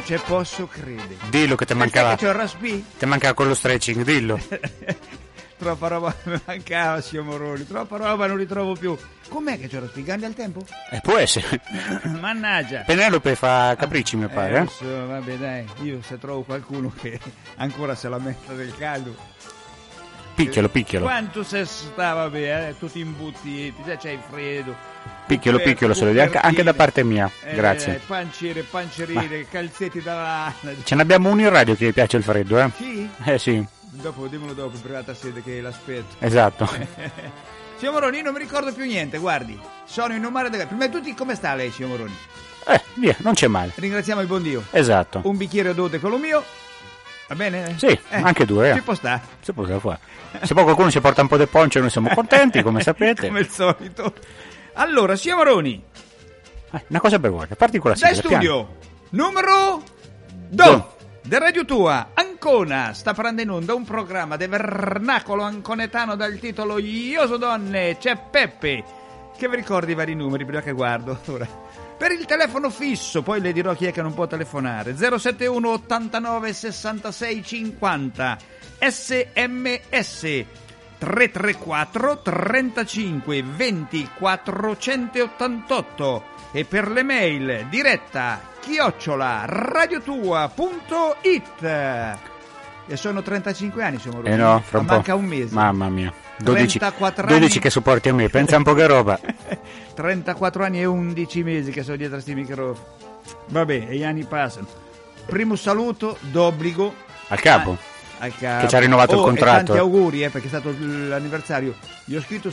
ci posso credere. Dillo che ti mancava. Che c'ho il raspi? Ti mancava quello stretching, dillo. Troppa roba mi mancava, signor Moroni. Troppa roba non li trovo più. Com'è che c'ho il raspi? Cambia il tempo? Può essere. Mannaggia. Penelope fa capricci, mi pare. Adesso, vabbè, dai. Io se trovo qualcuno che ancora se la metta del caldo. Picchialo. Quanto se sta, vabbè, tutti imbuttiti, già c'hai freddo. Picchialo, se lo dico anche da parte mia. Grazie. Pancerine, calzetti da... Ce n'abbiamo uno in radio che gli piace il freddo, eh? Sì? Sì. Dimmelo dopo, in privata sede che l'aspetto. Esatto. Signor Moroni, non mi ricordo più niente, guardi. Sono in un mare da... Prima di tutti, come sta lei, signor Moroni? Via, non c'è male. Ringraziamo il buon Dio. Esatto. Un bicchiere d'ode quello mio. Va bene? Sì, anche due. Si può stare. Si può fare. Se poi qualcuno ci porta un po' di ponce, noi siamo contenti, come sapete. Come al solito. Allora, signor Moroni. Una cosa per voi, parti con la sigla. Da studio, numero 2 del Radio Tua, Ancona, sta prendendo in onda un programma del vernacolo anconetano dal titolo Ioso Donne, c'è Peppe, che vi ricordi i vari numeri prima che guardo. Ora, per il telefono fisso, poi le dirò chi è che non può telefonare, 071 89 66 50, SMS 334 35 20 488 e per le mail diretta @radiotua.it. E sono 35 anni, siamo Moroni. No, fra un po'. Manca un mese. Mamma mia. 12 anni. che supporti a me, pensa un po' che roba. 34 anni e 11 mesi che sono dietro a sti microfoni. Vabbè, e gli anni passano. Primo saluto d'obbligo al capo. Che ci ha rinnovato il contratto. E tanti auguri, perché è stato l'anniversario. Io ho scritto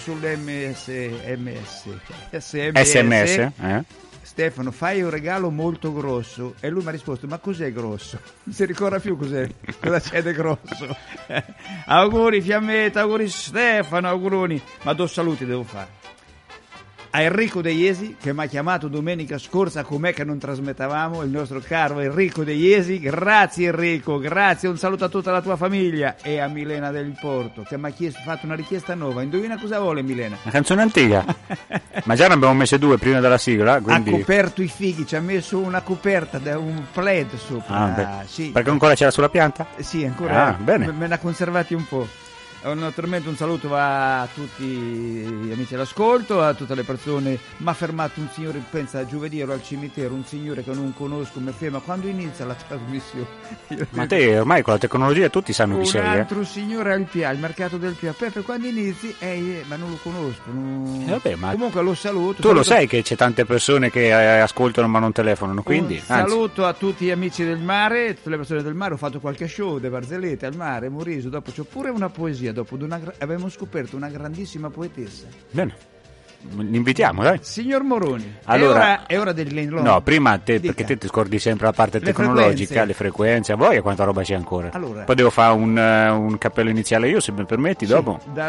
SMS. Stefano, fai un regalo molto grosso. E lui mi ha risposto, ma cos'è grosso? Non si ricorda più cosa c'è di grosso. Auguri Fiammetta, auguri Stefano, auguroni. Ma 2 saluti devo fare. A Enrico De Iesi, che mi ha chiamato domenica scorsa, com'è che non trasmettavamo, il nostro caro Enrico De Iesi. Grazie Enrico, grazie, un saluto a tutta la tua famiglia. E a Milena del Porto, che mi ha fatto una richiesta nuova. Indovina cosa vuole Milena? Una canzone antica. Ma già ne abbiamo messe 2 prima della sigla, quindi... Ha coperto i fighi, ci ha messo una coperta, un plaid sopra. Sì. Perché ancora c'era sulla pianta? Sì, ancora. Bene. Me ne ha conservati un po'. Naturalmente un saluto va a tutti gli amici all'ascolto, a tutte le persone. Mi ha fermato un signore, pensa, giovedì ero al cimitero, un signore che non conosco, mi ferma: quando inizia la trasmissione? Ma te ormai con la tecnologia tutti sanno chi sei. Un altro signore al mercato del PA, Peppe, quando inizi? Ma non lo conosco. Vabbè, ma comunque lo saluto. Tu lo sai che c'è tante persone che ascoltano ma non telefonano, quindi saluto a tutti gli amici del mare, tutte le persone del mare. Ho fatto qualche show de barzellette al mare, Moriso, dopo c'ho pure una poesia. Dopo abbiamo scoperto una grandissima poetessa. Bene, l'invitiamo, dai. Signor Moroni, allora, è ora dell'inlong. No, prima perché te ti scordi sempre la parte tecnologica, le frequenze, a voi e quanta roba c'è ancora. Allora, poi devo fare un cappello iniziale io, se mi permetti, dopo. Da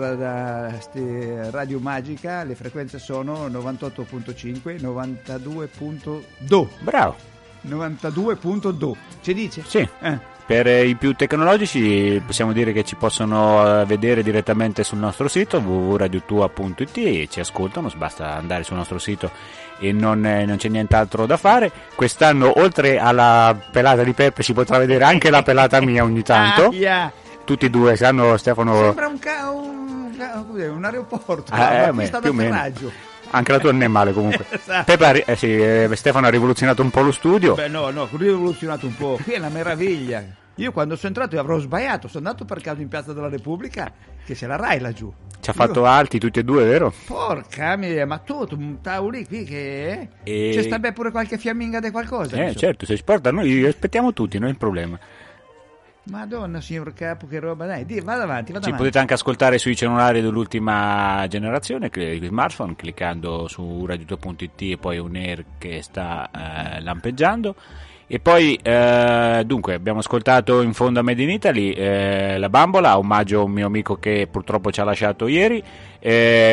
Radio Magica le frequenze sono 98.5, 92.2. Bravo. 92.2. Ci dice? Sì. Per i più tecnologici possiamo dire che ci possono vedere direttamente sul nostro sito www.radiotua.it e ci ascoltano, basta andare sul nostro sito e non c'è nient'altro da fare. Quest'anno oltre alla pelata di Peppe si potrà vedere anche la pelata mia ogni tanto. Tutti e due sanno, Stefano. Sembra un aeroporto, più o meno. Anche la tua non è male comunque. Esatto. Stefano ha rivoluzionato un po' lo studio. Beh no, rivoluzionato un po'. Qui è una meraviglia. Io quando sono entrato avrò sbagliato, sono andato per caso in Piazza della Repubblica, che c'è la Rai laggiù. Ci ha fatto alti tutti e due, vero? Porca mia, ma tu un tavolo qui che... C'è sta beh pure qualche fiamminga di qualcosa. Certo, se ci porta noi aspettiamo tutti, non è il problema. Madonna, signor Capo, che roba, dai, vada avanti. Ci potete anche ascoltare sui cellulari dell'ultima generazione, gli smartphone, cliccando su radiotua.it e poi un air che sta lampeggiando. E poi, dunque, abbiamo ascoltato in fondo a Made in Italy La Bambola, omaggio a un mio amico che purtroppo ci ha lasciato ieri.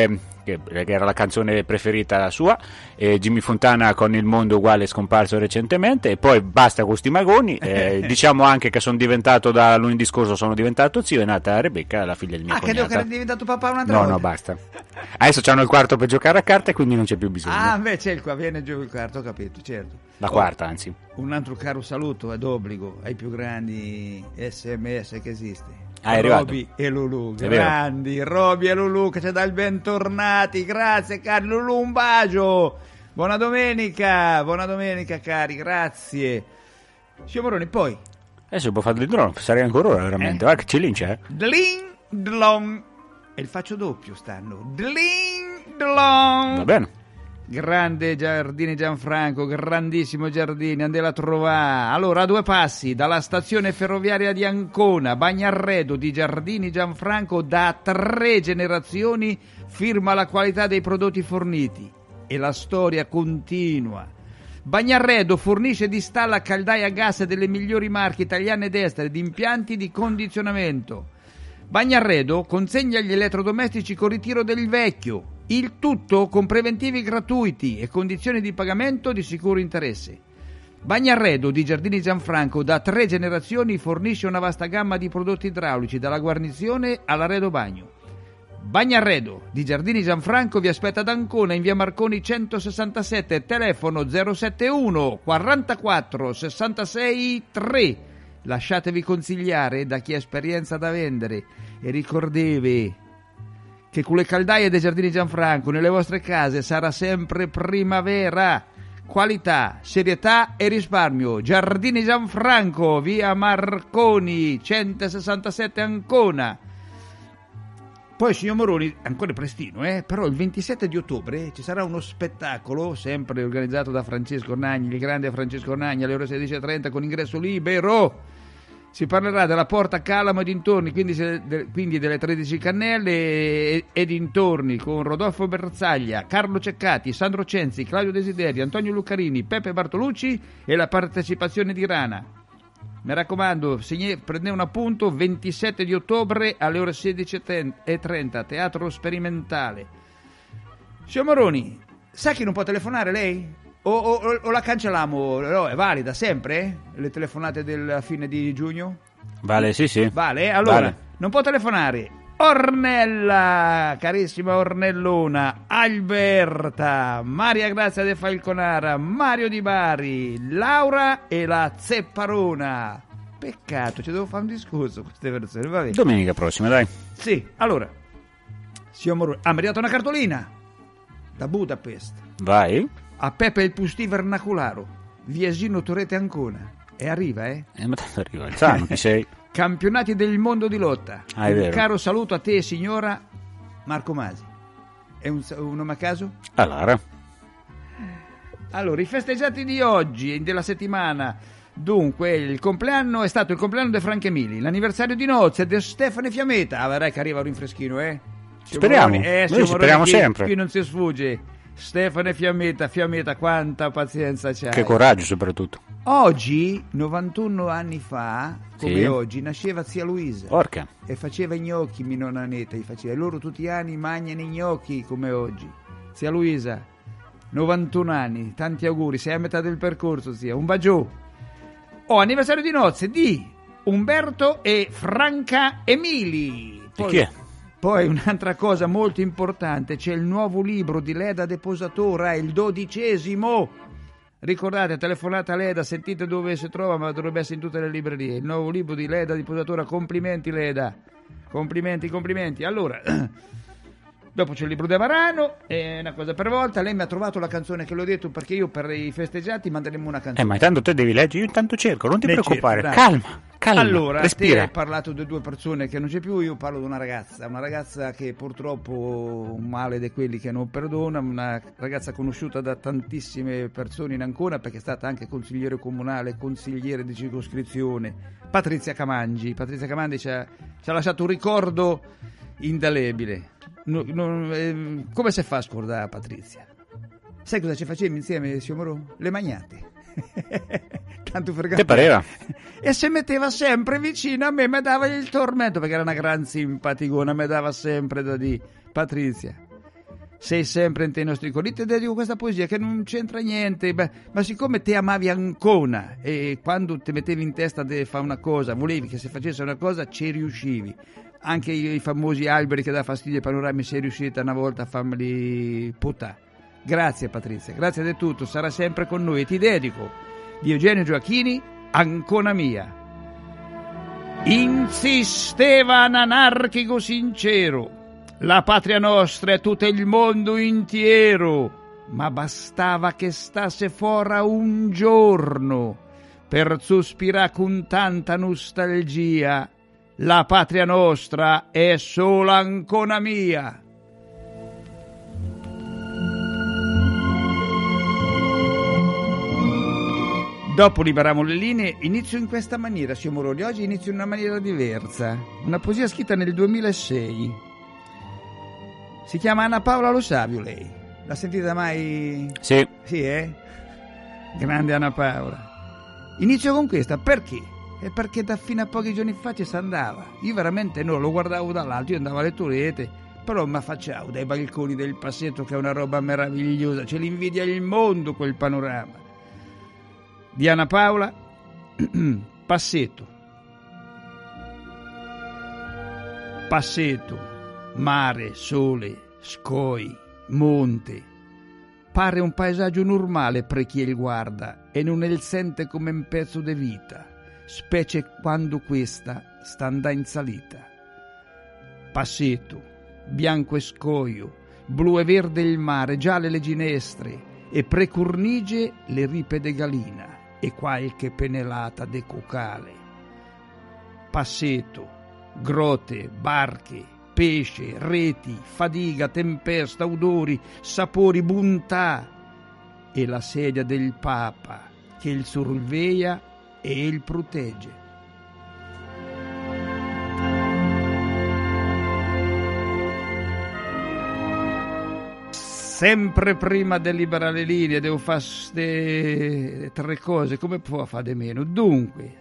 che era la canzone preferita sua, e Jimmy Fontana con Il mondo uguale scomparso recentemente, e poi basta con sti magoni. Diciamo anche che sono diventato, da lunedì scorso sono diventato zio, è nata Rebecca, la figlia del mio credo cognata. che era diventato papà un'altra volta. No, basta. Adesso c'hanno il quarto per giocare a carte, quindi non c'è più bisogno. Invece il qua viene giù il quarto, ho capito, certo. La quarta, anzi. Un altro caro saluto è d'obbligo ai più grandi SMS che esiste. È arrivato. Roby e Lulu, È grandi Roby e Lulu, che ci dà il bentornati, grazie cari Lulu, un bacio, buona domenica cari, grazie. Signor Moroni, poi Adesso può fare il drone, sarei ancora ora veramente, guarda che cilince, Dling dlong, e il faccio doppio stanno, Dling dlong. Va bene. Grande Giardini Gianfranco, grandissimo Giardini, andela a trovare. Allora, a 2 passi dalla stazione ferroviaria di Ancona, Bagnarredo di Giardini Gianfranco, da 3 generazioni firma la qualità dei prodotti forniti e la storia continua. Bagnarredo fornisce ed installa caldaie a gas delle migliori marche italiane ed estere di impianti di condizionamento. Bagnarredo consegna gli elettrodomestici con ritiro del vecchio, il tutto con preventivi gratuiti e condizioni di pagamento di sicuro interesse. Bagnarredo di Giardini Gianfranco, da 3 generazioni, fornisce una vasta gamma di prodotti idraulici, dalla guarnizione all'arredo bagno. Bagnarredo di Giardini Gianfranco vi aspetta ad Ancona, in via Marconi 167, telefono 071 44 66 3. Lasciatevi consigliare da chi ha esperienza da vendere e ricordevi che con le caldaie dei Giardini Gianfranco nelle vostre case sarà sempre primavera. Qualità, serietà e risparmio. Giardini Gianfranco, via Marconi 167 Ancona. Poi, signor Moroni, ancora prestino, però il 27 di ottobre ci sarà uno spettacolo, sempre organizzato da Francesco Nagni, il grande Francesco Nagni, alle ore 16:30 con ingresso libero. Si parlerà della Porta Calamo e dintorni, quindi delle 13 Cannelle e dintorni, con Rodolfo Berzaglia, Carlo Ceccati, Sandro Cenzi, Claudio Desideri, Antonio Lucarini, Peppe Bartolucci e la partecipazione di Rana. Mi raccomando, prendete un appunto, 27 di ottobre alle ore 16:30, Teatro Sperimentale. Signor Moroni, sa chi non può telefonare lei? O la cancelliamo? No, è valida sempre? Le telefonate della fine di giugno? Vale, sì. Vale? Allora, vale. Non può telefonare Ornella, carissima Ornellona, Alberta, Maria Grazia De Falconara, Mario Di Bari, Laura e la Zepparona. Peccato, ci devo fare un discorso con queste persone, va bene. Domenica prossima, dai. Sì, allora, signor Moroni, mi è arrivata una cartolina da Budapest. Vai. A Pepe il Pustì Vernacularo, Viesino Torrete Ancona. E arriva, Ma tanto arriva, sanno chi sei. Campionati del mondo di lotta. È Un vero. caro saluto a te, signora Marco Masi. È un nome a caso? Allora, i festeggiati di oggi e della settimana. Dunque, il compleanno è stato il compleanno di Franco Emili, l'anniversario di nozze di Stefano Fiammetta. Vedrai che arriva un rinfreschino, Speriamo. Noi speriamo sempre. Qui non si sfugge. Stefano Fiammetta, quanta pazienza c'hai. Che coraggio, soprattutto. Oggi, 91 anni fa, come Sì. oggi, nasceva zia Luisa. Porca. E faceva i gnocchi, mia nonna Netta, e loro tutti gli anni mangiano i gnocchi come oggi. Zia Luisa, 91 anni, tanti auguri, sei a metà del percorso, zia, un bacio. Anniversario di nozze di Umberto e Franca Emili. E chi è? Poi un'altra cosa molto importante, c'è il nuovo libro di Leda Deposatora, il 12°. Ricordate, telefonate a Leda, sentite dove si trova, ma dovrebbe essere in tutte le librerie. Il nuovo libro di Leda Deposatora, complimenti Leda, complimenti. Allora, dopo c'è il libro di Varano, è una cosa per volta. Lei mi ha trovato la canzone che l'ho detto, perché io per i festeggiati manderemo una canzone. Ma intanto te devi leggere, io intanto cerco, non ti Ne preoccupare. cerco, Calma, Allora, te respira. hai parlato di 2 persone che non c'è più, io parlo di una ragazza che purtroppo un male di quelli che non perdona, una ragazza conosciuta da tantissime persone in Ancona perché è stata anche consigliere comunale, consigliere di circoscrizione, Patrizia Camangi ci ha lasciato un ricordo indelebile. Come si fa a scordare Patrizia? Sai cosa ci facevamo insieme, signor Moro? Le magnate. Tanto fregato. Che pareva? E si metteva sempre vicino a me, mi dava il tormento perché era una gran simpaticona, mi dava sempre da di Patrizia. sei sempre nei nostri cuori. Ti dedico questa poesia che non c'entra niente, ma siccome te amavi Ancona e quando ti mettevi in testa di fare una cosa, volevi che si facesse una cosa, ci riuscivi. Anche i famosi alberi che dà fastidio ai panorami, sei riuscita una volta a farmeli puttà. Grazie Patrizia, grazie di tutto, sarà sempre con noi e ti dedico di Eugenio Gioacchini, Ancona mia. Insisteva un anarchico sincero, la patria nostra è tutto il mondo intiero, ma bastava che stasse fora un giorno per sospirare con tanta nostalgia, la patria nostra è solo Ancona mia. Dopo liberiamo le linee, inizio in questa maniera, signor Moroni, oggi inizio in una maniera diversa, una poesia scritta nel 2006, si chiama Anna Paola Lo Savio lei, l'ha sentita mai? Sì. Sì, grande Anna Paola. Inizio con questa, perché? È perché da fino a pochi giorni fa ci si andava, io veramente no, lo guardavo dall'alto, io andavo alle torrette, però mi affacciavo dai balconi del Passetto che è una roba meravigliosa, ce l'invidia il mondo quel panorama. Di Anna Paola, Passetto. Passetto, mare, sole, scoi, monte. Pare un paesaggio normale per chi il guarda e non il sente come un pezzo di vita, specie quando questa sta andando in salita. Passetto, bianco e scoio, blu e verde il mare, gialle le ginestre e precurnigie le ripe de galina e qualche penelata de cocale. Passetto, grotte, barche, pesce, reti, fadiga, tempesta, odori, sapori, bontà e la sedia del Papa che il sorveglia e il protegge. Sempre prima di liberare le linee devo fare queste tre cose, come può fare di meno? Dunque,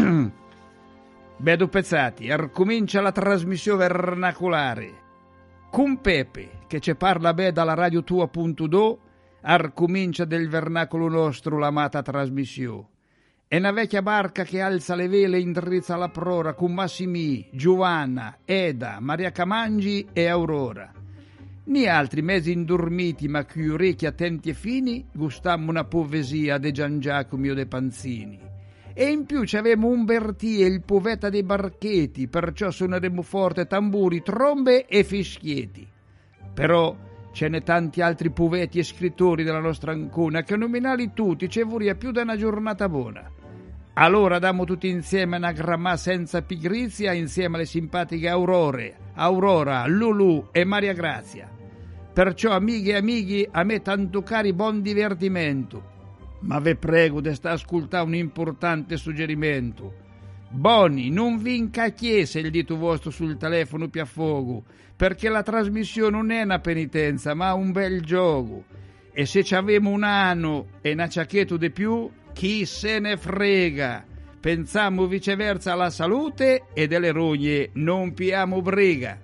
Bedo Pezzati, comincia la trasmissione vernacolare con Pepe, che ci parla dalla radio tua.do, comincia del vernacolo nostro l'amata trasmissione. È una vecchia barca che alza le vele e indirizza la prora con Massimì, Giovanna, Eda, Maria Camangi e Aurora. Ni altri mezzi indormiti ma con orecchi attenti e fini gustammo una poesia de Gian Giacomo de Panzini. E in più c'avemo Umbertì e il poeta dei barchetti, perciò suoneremo forte tamburi, trombe e fischietti. Però ce n'è tanti altri poeti e scrittori della nostra Ancona che nominali tutti ci vorrà più da una giornata buona. Allora dammo tutti insieme una gramma senza pigrizia insieme alle simpatiche Aurora, Lulu e Maria Grazia. Perciò amiche e amici, a me tanto cari buon divertimento. Ma ve prego de sta ascoltare un importante suggerimento. Boni, non vi incacchiese il dito vostro sul telefono piaffogo, perché la trasmissione non è una penitenza, ma un bel gioco. E se ci avemo un anno e una ciacchetto di più, chi se ne frega. Pensiamo viceversa alla salute e delle rogne non piamo briga.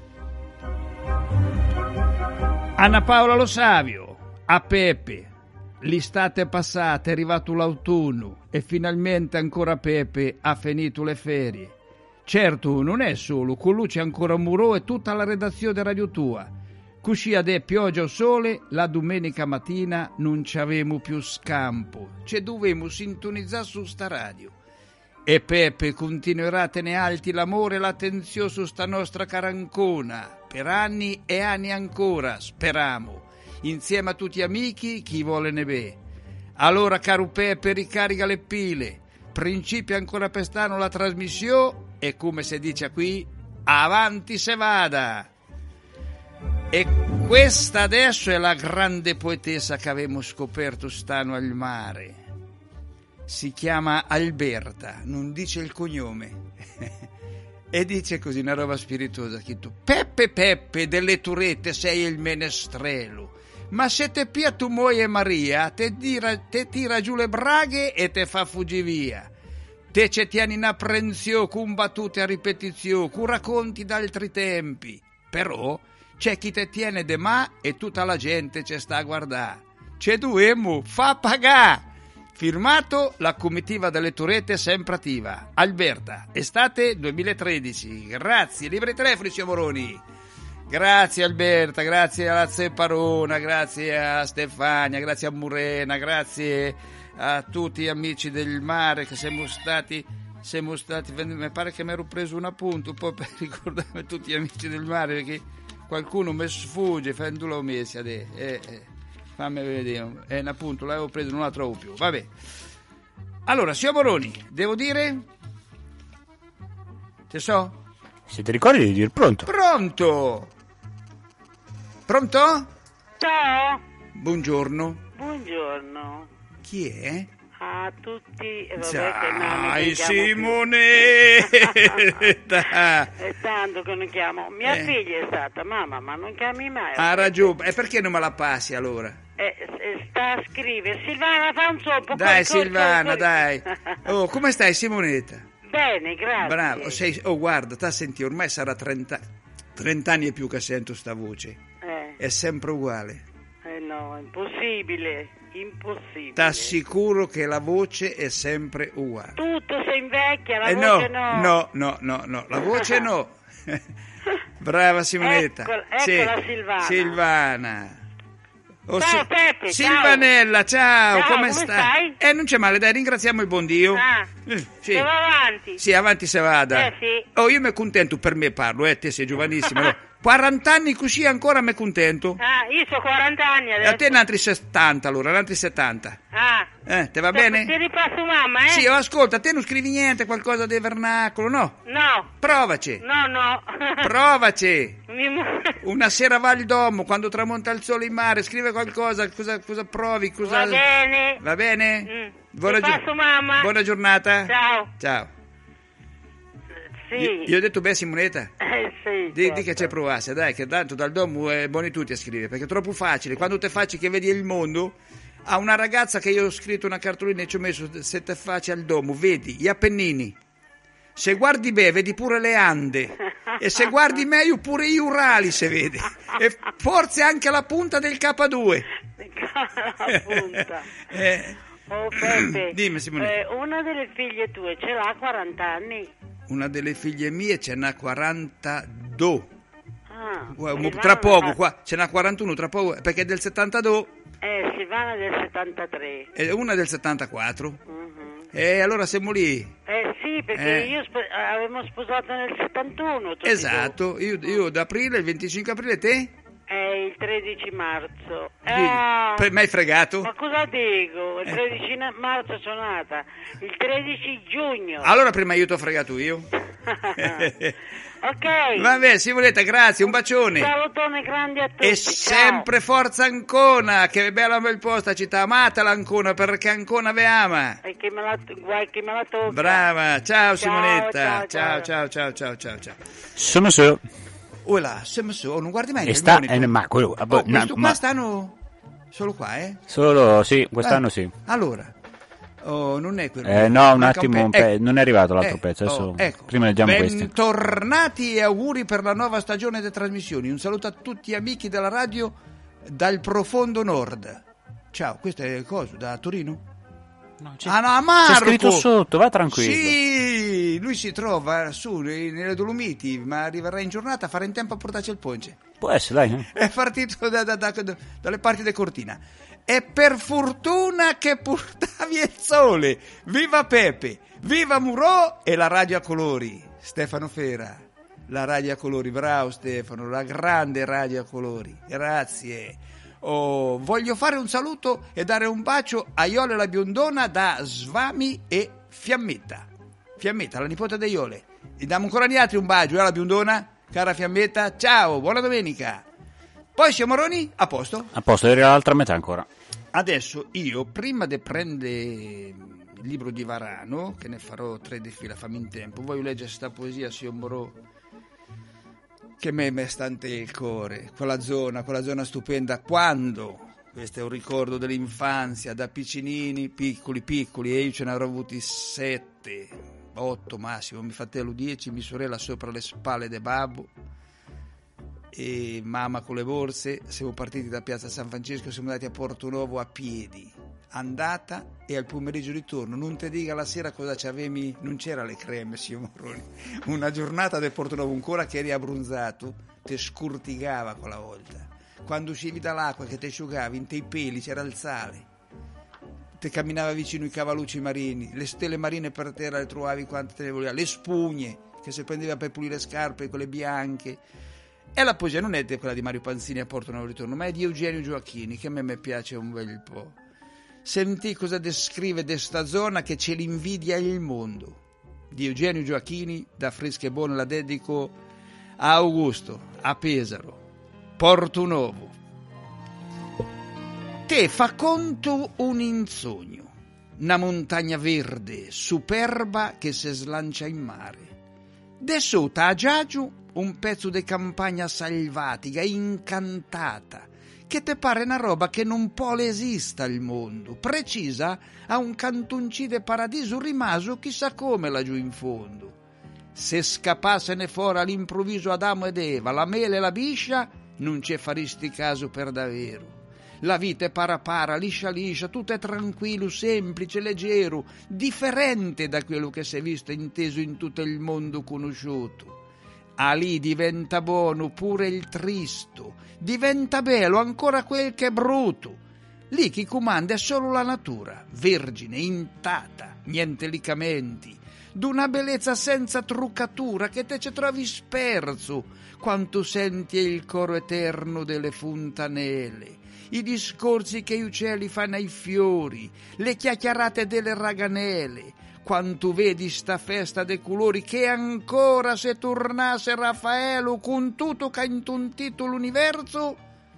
Anna Paola Lo Savio, a Pepe. L'estate è passata, è arrivato l'autunno e finalmente ancora Pepe ha finito le ferie. Certo, non è solo, con lui c'è ancora Murò e tutta la redazione di Radio Tua. Cuscia de pioggia o sole, la domenica mattina non c'avemo più scampo, ci dovemo sintonizzare su sta radio. E Pepe continuerà a tenere alti l'amore e l'attenzione su sta nostra cara Ancona, per anni e anni ancora, speriamo. Insieme a tutti gli amici, chi vuole ne be. Allora, caro Pepe, ricarica le pile. Principia ancora quest'anno la trasmissione e, come si dice qui, avanti se vada. E questa adesso è la grande poetessa che avevamo scoperto stano al mare. Si chiama Alberta, non dice il cognome. E dice così, una roba spiritosa, scritto: Peppe Peppe delle Turette sei il menestrello. Ma se te pia tu moglie Maria, te tira giù le braghe e te fa fuggire via. Te ce tieni in apprensione con battute a ripetizione, con racconti d'altri tempi. Però c'è chi te tiene de ma e tutta la gente ci sta a guardare. C'è duemo, fa pagà. Firmato la comitiva delle Turette sempre attiva. Alberta, estate 2013. Grazie, liberi telefoni, signor Moroni. Grazie Alberta, grazie a Zepparona, grazie a Stefania, grazie a Murena, grazie a tutti gli amici del mare che siamo stati, mi pare che mi ero preso un appunto un po' per ricordarmi tutti gli amici del mare, perché qualcuno mi sfugge, non l'ho messo adesso, fammi vedere, un appunto l'avevo preso, non la trovo più, vabbè. Allora, signor Moroni, devo dire, te so? Se ti ricordi di dire pronto. Pronto? Pronto? Ciao. Buongiorno. Buongiorno. Chi è? A tutti. Dai, Simonetta! È tanto che non chiamo. Mia figlia è stata, mamma, ma non chiami mai. Ha ragione. E perché non me la passi allora? Sta a scrivere. Silvana, fa un soppo. Dai, Silvana, dai. Oh, come stai, Simonetta? Bene, grazie. Bravo. Guarda, ti senti, ormai sarà 30 anni e più che sento sta voce. È sempre uguale. No, impossibile. Impossibile. T'assicuro che la voce è sempre uguale. Tutto si invecchia, la voce no. No, la voce no. Brava Simonetta. Eccola Silvana. Silvana. Ciao Peppe, Silvanella, ciao, come stai? Non c'è male, dai, ringraziamo il buon Dio. Sì. Sì. Se va avanti. Sì, avanti se vada. Sì. Oh, io mi contento, per me parlo, te sei giovanissimo. No? 40 anni così ancora mi contento. Io ho 40 anni adesso. E a te altri 70 allora, altri 70. Te va bene? Ti ripasso mamma, Sì, ascolta, te non scrivi niente, qualcosa di vernacolo, no? No. Provaci. No. Provaci. Una sera va al domo, quando tramonta il sole in mare, scrive qualcosa, cosa provi, cosa... Va bene. Va bene? Ripasso mamma. Buona giornata. Ciao. Sì. Io ho detto beh Simonetta? Sì. Di che c'è provasse, dai, che tanto dal domo è buoni tutti a scrivere, perché è troppo facile. Quando te facci che vedi il mondo, a una ragazza che io ho scritto una cartolina e ci ho messo, se te facci al domo, vedi gli Appennini. Se guardi bene, vedi pure le Ande. E se guardi meglio, pure gli Urali, se vedi. E forse anche la punta del K2. La punta. Oh Peppe, dimmi Simonetta. Una delle figlie tue ce l'ha 40 anni? Una delle figlie mie ce n'ha 42. Silvana, Tra poco, qua ce n'ha 41, tra poco, perché è del 72. Silvana è del 73. E una del 74. E allora siamo lì. Sì, perché io avevamo sposato nel 71. Esatto, io d'aprile, il 25 aprile, te? Il 13 marzo. Mi hai fregato? Ma cosa dico? Il 13 marzo sono nata. Il 13 giugno. Allora prima io ti ho fregato io. Ok. Vabbè, Simonetta, grazie, un bacione. Salutone grande a tutti. E sempre forza Ancona, che è bella bel posto a città, amatela Ancona perché Ancona ve ama. E che me la tocca. Brava, ciao Simonetta. Ciao. Sono su. Là, non guardi mai Sta, ma quello, questo qua stanno solo qua, Solo, sì, quest'anno sì. Allora, non è quello. No, un attimo, non è arrivato l'altro pezzo, adesso ecco. prima leggiamo questi. Bentornati e auguri per la nuova stagione delle trasmissioni. Un saluto a tutti gli amici della radio dal profondo nord. Ciao, questo è cosa, da Torino? No, a Marco! C'è scritto sotto, va tranquillo. Sì, lui si trova su nelle Dolomiti, ma arriverà in giornata a fare in tempo a portarci il ponce. Può essere, dai. È partito dalle parti di Cortina. E per fortuna che portavi il sole. Viva Pepe, viva Murò e la radio a colori. Stefano Fera, la radio a colori. Bravo Stefano, la grande radio a colori. Grazie. Voglio fare un saluto e dare un bacio a Iole la biondona da Svami e Fiammetta, la nipote di Iole. E diamo ancora agli altri un bacio, la biondona, cara Fiammetta, ciao, buona domenica. Poi siamo Moroni, a posto? A posto, era l'altra metà ancora. Adesso io, prima di prendere il libro di Varano, che ne farò 3 di fila, fammi in tempo, voglio leggere questa poesia, signor Morò, che me stante il cuore, quella zona stupenda, quando, questo è un ricordo dell'infanzia, da piccinini, piccoli, e io ce ne avrò avuti 7, 8 massimo, mio fratello 10, mia sorella sopra le spalle del babbo, e mamma con le borse. Siamo partiti da Piazza San Francesco, siamo andati a Portonovo a piedi, andata e al pomeriggio ritorno. Non ti dica la sera cosa c'avevi, non c'era le creme, signor Moroni. Una giornata del Portonovo ancora che eri abbronzato, ti scurtigava quella volta. Quando uscivi dall'acqua che ti asciugavi, in te peli c'era il sale. Te camminava vicino i cavallucci marini, le stelle marine per terra le trovavi quante te ne volevi, le spugne che si prendeva per pulire scarpe, quelle bianche. E la poesia non è quella di Mario Panzini a Portonovo Ritorno, ma è di Eugenio Gioacchini, che a me piace un bel po'. Senti cosa descrive de sta zona che ce l'invidia il mondo. Di Eugenio Gioacchini, da Fresca e Buono, la dedico a Augusto, a Pesaro, Portonovo. Te fa conto un insogno, una montagna verde, superba che si slancia in mare. De sotto a Giagiu un pezzo di campagna selvatica, incantata, che te pare una roba che non può esista al mondo, precisa a un cantoncino de paradiso rimaso chissà come laggiù in fondo. Se scappassene fuori all'improvviso Adamo ed Eva, la mele e la biscia, non ci faresti caso per davvero. La vita è para, liscia, tutto è tranquillo, semplice, leggero, differente da quello che si è visto e inteso in tutto il mondo conosciuto. A lì diventa buono pure il tristo, diventa bello ancora quel che è brutto. Lì chi comanda è solo la natura, vergine, intatta, niente licamenti, d'una bellezza senza truccatura che te ci trovi sperso, quanto senti il coro eterno delle fontanelle, i discorsi che gli uccelli fanno ai fiori, le chiacchierate delle raganele, quanto vedi sta festa dei colori che ancora se tornasse Raffaello con tutto che ha intontito l'universo,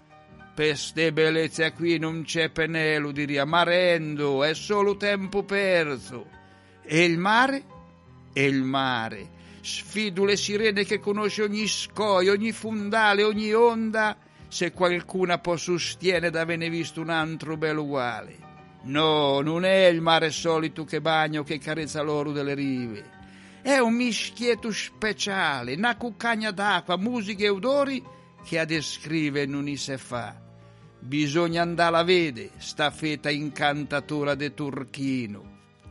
per ste bellezze qui non c'è penelo, diria Marendo, è solo tempo perso. E il mare? E il mare, sfido le sirene che conosce ogni scoglio, ogni fondale, ogni onda, se qualcuna può sostiene d'averne visto un altro bello uguale. No, non è il mare solito che bagna o che carezza l'oro delle rive. È un mischietto speciale, una cuccagna d'acqua, musiche e odori che a descrive non si se fa. Bisogna andare a vedere sta feta incantatora de Turchino.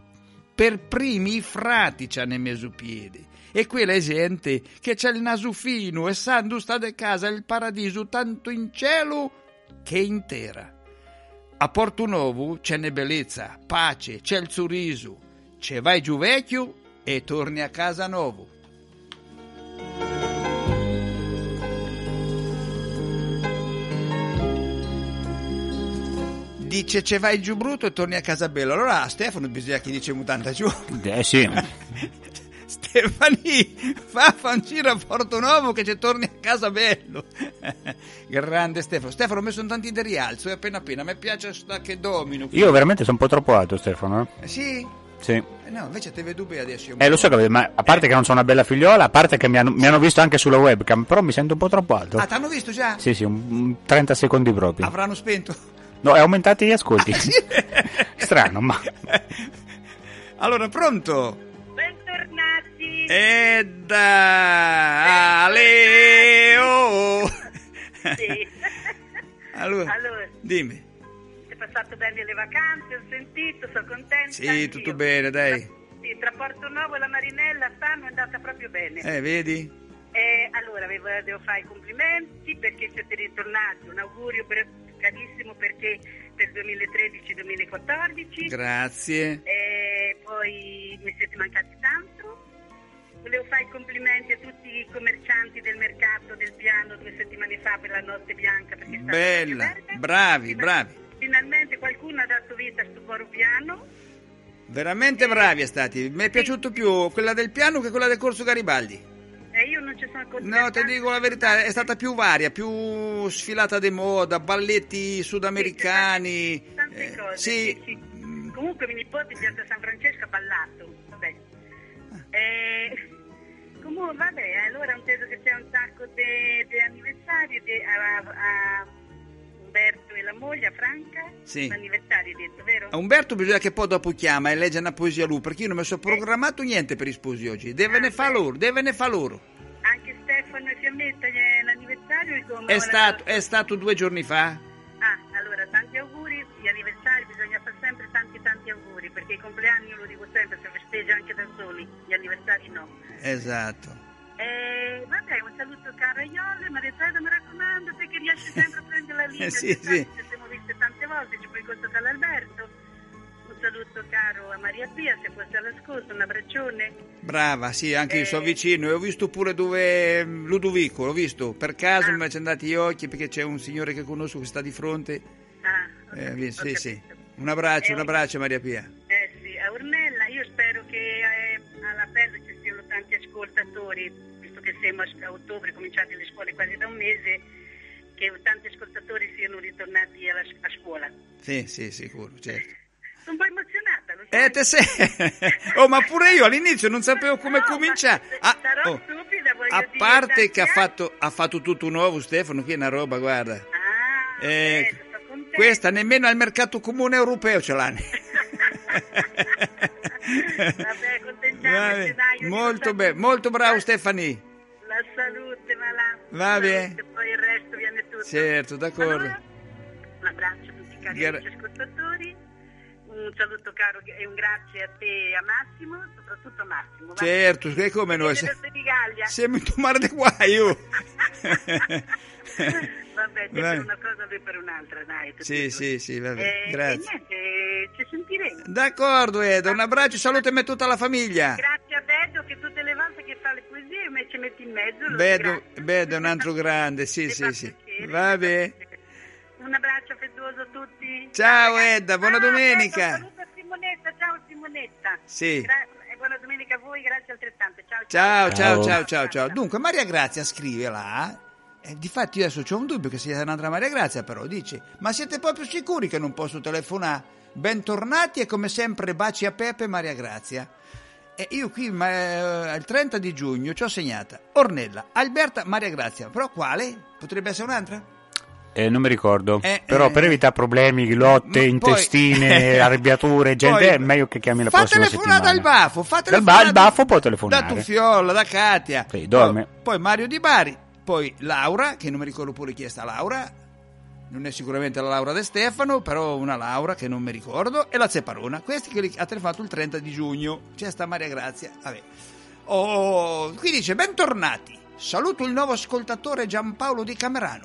Per primi i frati c'hanno messo piede e quella gente che c'ha il naso fino e sanno sta de casa il paradiso tanto in cielo che in terra. A Portonovo c'è ne bellezza, pace, c'è il sorriso, c'è vai giù vecchio e torni a casa nuovo. Dice c'è vai giù brutto e torni a casa bello. Allora a Stefano bisogna che dice mutanda giù. Sì. Stefani, fa un giro a Portonovo che ci torni a casa bello. Grande Stefano. Stefano, ho messo tanti di rialzo e appena, a me piace sta che domino. Io veramente sono un po' troppo alto, Stefano. Sì? Sì. No, invece te vedo bene adesso. Lo so, ma a parte che non sono una bella figliola, a parte che mi hanno visto anche sulla webcam, però mi sento un po' troppo alto. Ah, t'hanno visto già? Sì, un 30 secondi proprio. Avranno spento? No, è aumentato gli ascolti. Ah, sì? Strano, ma... Allora, pronto? Bentornati. Leo. Sì. Allora, dimmi. Hai passato bene le vacanze, ho sentito, sono contenta. Sì, anch'io. tutto bene, dai. Sì, tra Portonovo e la Marinella stanno è andata proprio bene. Vedi? Allora, devo fare i complimenti perché siete ritornati. Un augurio carissimo perché per 2013-2014. Grazie. Poi mi siete mancati tanto. Volevo fare i complimenti a tutti i commercianti del mercato del piano 2 settimane fa per la notte bianca perché è stata bella, bravi. Finalmente qualcuno ha dato vita a sto coro piano. Veramente bravi stati. Mi è piaciuto più quella del piano che quella del Corso Garibaldi. Io non ci sono contenta. No, ti dico la verità, è stata più varia, più sfilata di moda, balletti sudamericani. Tante cose. Sì. Comunque mio nipote in Piazza San Francesco ha ballato. Vabbè. Comunque vabbè, allora ho inteso che c'è un sacco di anniversari a Umberto e la moglie, a Franca. Sì. L'anniversario hai detto, vero? A Umberto bisogna che poi dopo chiama e legge una poesia lui, perché io non mi sono programmato niente per i sposi oggi. Deve ne fa loro. Anche Stefano Stefano e Fiammetta l'anniversario È stato 2 giorni fa? Allora tanti auguri, gli anniversari bisogna fare sempre tanti auguri, perché i compleanni io lo dico sempre, si festeggia anche da soli, gli anniversari no. Esatto. Vabbè, un saluto caro a Iole, Maria, mi raccomando, te che riesci sempre a prendere la linea, sì. Ci siamo viste tante volte, ci puoi incontrare all'Alberto. Un saluto caro a Maria Pia, se fosse all'ascolto, un abbraccione. Brava, sì, anche io sono vicino e ho visto pure dove Ludovico, l'ho visto, per caso mi sono andati gli occhi perché c'è un signore che conosco che sta di fronte. Sì. Un abbraccio Maria Pia. Sì, a Ornella, io spero che all'appello ci siano tanti ascoltatori, visto che siamo a ottobre, cominciate le scuole quasi da un mese, che tanti ascoltatori siano ritornati a scuola. Sì, sicuro, certo. Sono un po' emozionata, lo sai? Te sei. Ma pure io all'inizio non sapevo come cominciare. Sarò stupida, voglio a parte che ha fatto tutto nuovo Stefano, qui è una roba, guarda. Questa nemmeno al mercato comune europeo ce l'hanno. Vabbè, contentiamoci, dai. Molto bravo Stefani. La salute, va bene. Poi il resto viene tutto. Certo, d'accordo. Allora, un abbraccio a tutti i cari amici ascoltatori. Un saluto caro e un grazie a te e a Massimo, soprattutto a Massimo. Certo, che come noi siamo in mare di guaio. Vabbè, te per una cosa, lui per un'altra, dai. Sì, vabbè, grazie. E niente, ci sentiremo. D'accordo, Eda, un abbraccio, salutami a tutta la famiglia. Grazie a Bedo che tutte le volte che fa le poesie me ci metti in mezzo. Bedo è un altro grande, sì. Va bene. Un abbraccio affettuoso a tutti. Ciao Edda, buona domenica. Saluto a Simonetta, ciao Simonetta. Sì. E buona domenica a voi, grazie altrettanto. Ciao. Dunque Maria Grazia scrive là, difatti io adesso c'ho un dubbio che sia un'altra Maria Grazia, però dice: ma siete proprio sicuri che non posso telefonare? Bentornati e come sempre baci a Peppe Maria Grazia. E io qui il 30 di giugno ci ho segnata Ornella, Alberta, Maria Grazia, però quale? Potrebbe essere un'altra? Non mi ricordo, però per evitare problemi, lotte, intestine, arrabbiature, gente, è meglio che chiami la prossima settimana. Dal baffo, dal baffo può telefonare. Da Tuffiolla, da Katia. Sì, dorme. Poi Mario Di Bari, poi Laura, che non mi ricordo pure chi è sta Laura, non è sicuramente la Laura De Stefano, però una Laura che non mi ricordo, e la Zeparona. Questi che ha telefonato il 30 di giugno, c'è sta Maria Grazia. Vabbè. Qui dice: bentornati, saluto il nuovo ascoltatore Giampaolo di Camerano.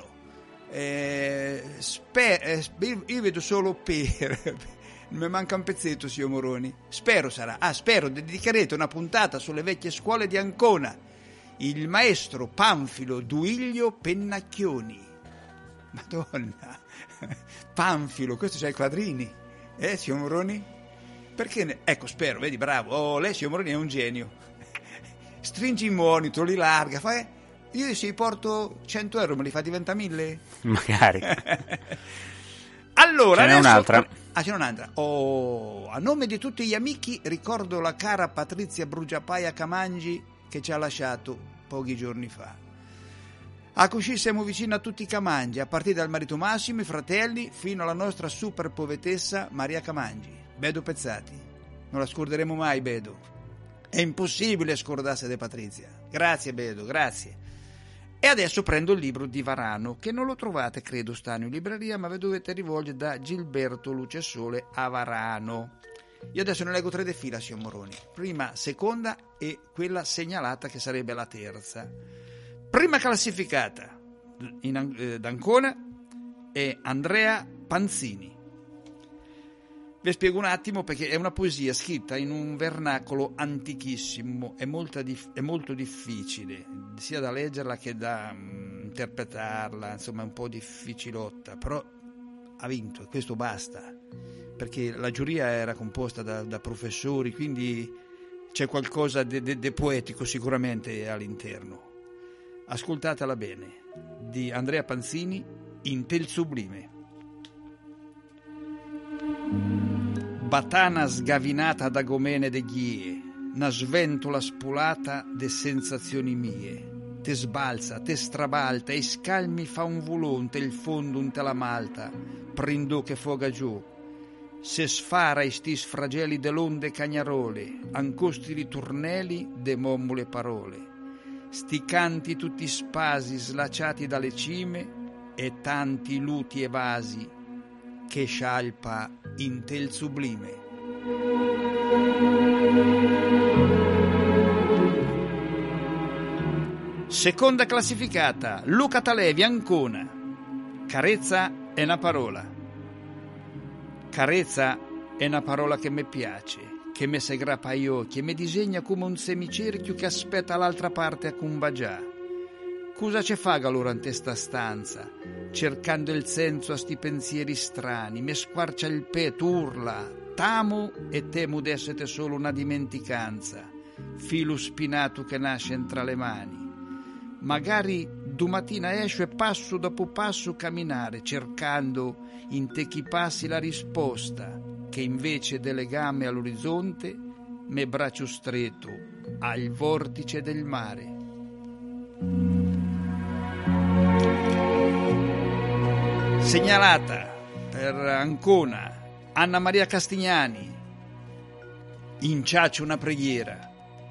Io vedo solo per mi manca un pezzetto, signor Moroni. Spero dedicherete una puntata sulle vecchie scuole di Ancona, il maestro Panfilo Duilio Pennacchioni. Madonna, Panfilo, questo c'ha i quadrini, signor Moroni? Perché ecco, spero, vedi, bravo. Lei, signor Moroni, è un genio. Stringi il monito, li larga, io se porto 100 euro me li fa diventare 1000? Magari. Allora, ce n'è un'altra. C'è un'altra. A nome di tutti gli amici ricordo la cara Patrizia Brugiapaia Camangi che ci ha lasciato pochi giorni fa. A così siamo vicini a tutti i Camangi, a partire dal marito Massimo, i fratelli, fino alla nostra super povetessa Maria Camangi, Bedo Pezzati. Non la scorderemo mai, Bedo. È impossibile scordarsi di Patrizia. Grazie, Bedo, grazie. E adesso prendo il libro di Varano, che non lo trovate, credo, stanno in libreria, ma vi dovete rivolgere da Gilberto Lucesole a Varano. Io adesso ne leggo 3 di fila, signor Moroni. Prima, seconda e quella segnalata che sarebbe la terza. Prima classificata d'Ancona è Andrea Panzini. Vi spiego un attimo perché è una poesia scritta in un vernacolo antichissimo, è molto difficile sia da leggerla che da interpretarla, insomma è un po' difficilotta, però ha vinto e questo basta, perché la giuria era composta da professori, quindi c'è qualcosa di poetico sicuramente all'interno. Ascoltatela bene, di Andrea Panzini, in Tel Sublime. Batana sgavinata da gomene de ghie, una sventola spulata de sensazioni mie. Te sbalza, te strabalta, e scalmi fa un volonte il fondo un te la malta, prindò che foga giù. Se sfara i sti sfrageli dell'onde cagnarole, ancosti ritornelli de mommole parole. sti canti tutti spasi slacciati dalle cime e tanti luti e vasi che scialpa in tel sublime. Seconda classificata, Luca Talevi, Ancona. Carezza è una parola. Carezza è una parola che mi piace, che mi se grappa agli occhi e mi disegna come un semicerchio che aspetta l'altra parte a cumbagià. Cosa ci fa allora in testa stanza, cercando il senso a sti pensieri strani, mi squarcia il petto, urla, t'amo e temo d'essere solo una dimenticanza, filo spinato che nasce tra le mani. Magari domattina esce e passo dopo passo camminare, cercando in te chi passi la risposta, che invece del legame all'orizzonte me braccio stretto al vortice del mare. Segnalata per Ancona, Anna Maria Castignani. Inciaccia una preghiera.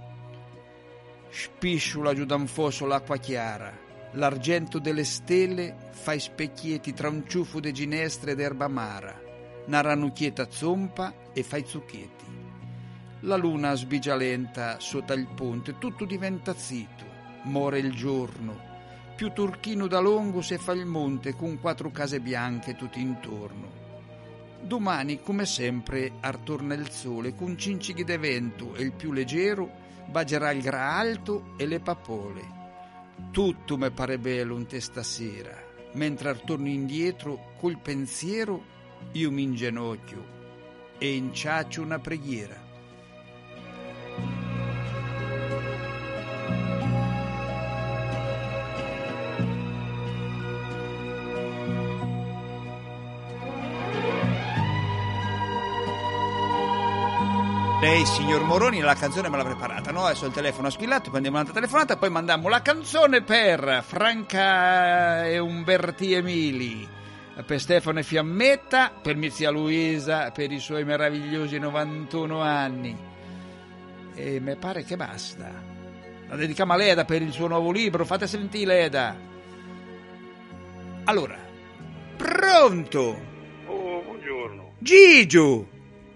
Spisciula giù da un fosso l'acqua chiara, l'argento delle stelle fa i specchietti tra un ciuffo di ginestre ed erba amara, una ranocchietta zompa e fa i zucchetti. La luna sbigia sotto il ponte, tutto diventa zitto, more il giorno, più turchino da lungo se fa il monte con 4 case bianche tutti intorno. Domani, come sempre, attorno il sole, con cincighi de vento e il più leggero, baggerà il gra alto e le papole. Tutto mi pare bello in te stasera, mentre torno indietro col pensiero io mi inginocchio e inciaccio una preghiera. Lei, signor Moroni, la canzone me l'ha preparata, no? Adesso il telefono ha squillato, prendiamo un'altra telefonata, poi mandiamo la canzone per Franca e Umberti Emili, per Stefano e Fiammetta, per mia zia Luisa, per i suoi meravigliosi 91 anni. E mi pare che basta. La dedichiamo a Leda per il suo nuovo libro, fate sentire Leda. Allora, pronto? Oh, buongiorno. Gigiu!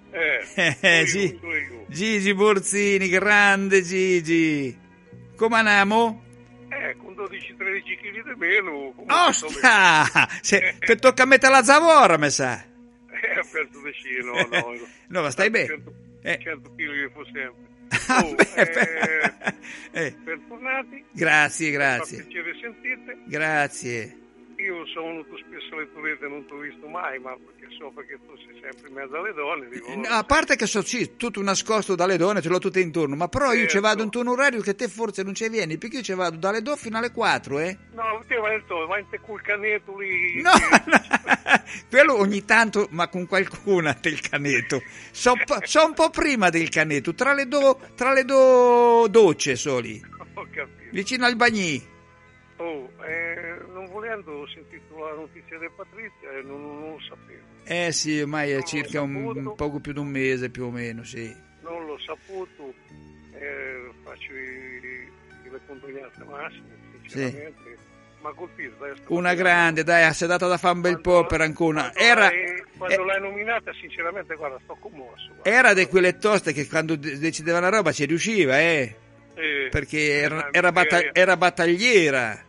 Gigi Borzini, grande Gigi. Come andiamo? Con 12-13 kg di meno. Ostia! Che tocca a mettere la zavorra, mi sa. Penso di sì, no. No, ma stai bene. 100 kg che fu sempre. Bentornati. Grazie. Fa piacere sentite. Grazie. Io sono venuto spesso alle tue rete, non ti ho visto mai, ma perché so perché tu sei sempre in mezzo alle donne. Dico, no, a parte che so, sì, tutto nascosto dalle donne, ce l'ho tutte intorno, ma però io ci vado in un orario che te forse non ci vieni, perché io ci vado dalle 2 fino alle 4, No, te vai in te col canetto lì. No, quello ogni tanto, ma con qualcuna del canetto. So un po' prima del canetto, tra le due docce soli. Ho capito. Vicino al bagnì. Non volendo ho sentito la notizia di Patrizia e non lo sapevo. Sì, ormai è circa un poco più di un mese più o meno, sì. Non l'ho saputo, faccio le condoglianze massime, sinceramente. Sì. Ma colpito, una grande, dai, si è data da fare un bel po' per Ancona. Quando l'hai nominata, sinceramente, guarda, sto commosso. Guarda. Era di quelle toste che quando decideva una roba ci riusciva, perché era battagliera.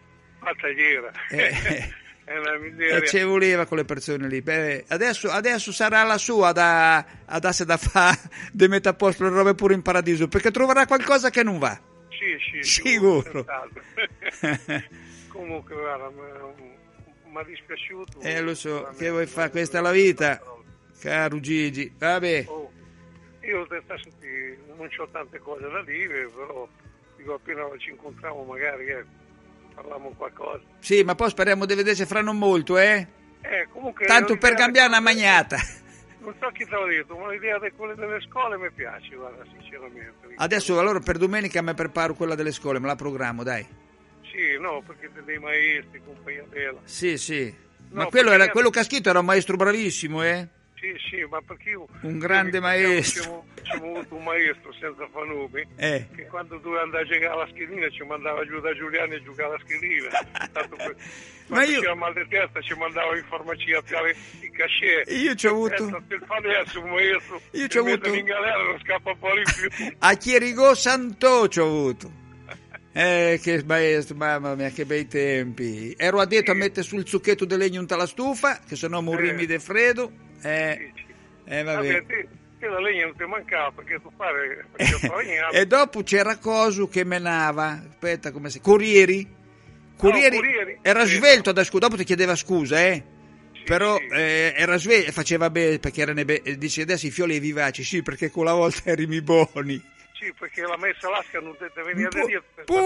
È una miseria. E ci voleva con le persone lì. Beh, adesso sarà la sua a darsi da fare di mettere a posto le robe pure in paradiso, perché troverà qualcosa che non va. Sì, sicuro. Comunque guarda, mi è dispiaciuto. Lo so, che vuoi fare, questa è la vita, caro Gigi. Vabbè. Io non c'ho tante cose da dire, però dico, appena ci incontriamo magari parliamo qualcosa. Sì, ma poi speriamo di vederci fra non molto, comunque, tanto per cambiare una magnata. Non so chi te l'ha detto, ma l'idea di quelle delle scuole mi piace, guarda, sinceramente. Adesso allora per domenica mi preparo quella delle scuole, me la programmo, dai. Sì, no, perché dei maestri, compagnia della. Sì. No, Ma quello che ha scritto era un maestro bravissimo, Sì, Sì, ma perché io... Un grande maestro. Abbiamo avuto un maestro senza far nomi, che quando doveva andare a giocare alla schedina ci mandava giù da Giuliani a giocare alla schedina. Quando c'era mal di testa ci mandava in farmacia a fare i cachet. Io ci ho avuto... un maestro, io ci ho avuto... in galera non scappa fuori più. A Chierigò Santò ci ho avuto. Che maestro, mamma mia, che bei tempi. Ero addetto a mettere sul zucchetto di legno unta la stufa, che sennò morimmi di freddo. Vabbè. Te la legna non ti mancava perché tu fare e dopo c'era Cosu che menava, aspetta, come si... Corrieri era svelto ad ascoltare, dopo ti chiedeva scusa, però era sveglio e faceva bene perché erano dice adesso i fiori vivaci, sì, perché quella volta erimi buoni. Sì, perché la messa lasca non te veniva da dire.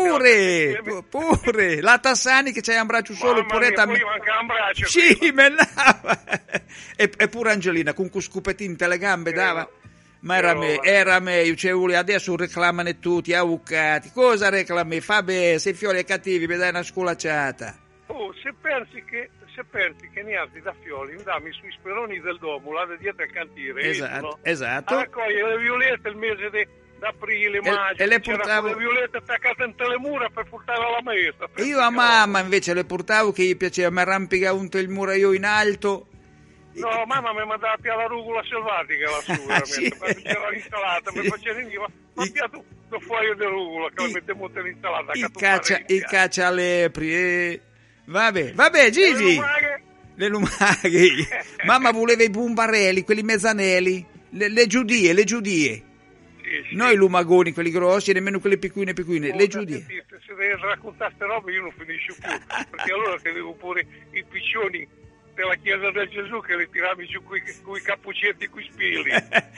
Pure la Tassani che c'hai un braccio solo, pure poi manca un braccio. Sì, menava. e pure Angelina con un scupettino le gambe dava. Ma era meglio, cioè, adesso reclamano tutti, avvocati. Cosa reclami? Fa bene, se i fiori cattivi mi dai una sculacciata. Se pensi che ne altri da fiori, dammi sui speroni del domo, là dietro al cantiere. Esatto. A raccogliere le violette il mese d'aprile, maggio, e le portavo... le violette attaccate in le mura per portare alla maestra. Io a mamma invece le portavo, che gli piaceva, mi arrampicavo il muro io in alto. No, mamma mi mandava più la rugola selvatica lassù, veramente. Quando c'era l'insalata mi faceva venire, ma più tu fuori di rugola che la mettevo nell'insalata. Il caccia lepri. Vabbè, Gigi. Le lumaghe. Mamma voleva i bumbarelli, quelli mezzanelli, le giudie. Sì. Noi lumagoni, quelli grossi, nemmeno quelli piccuine, le giudie. Se devi raccontare queste robe io non finisco più, perché allora tenevo pure i piccioni della Chiesa del Gesù che li tiravi giù coi cappuccetti, coi spilli.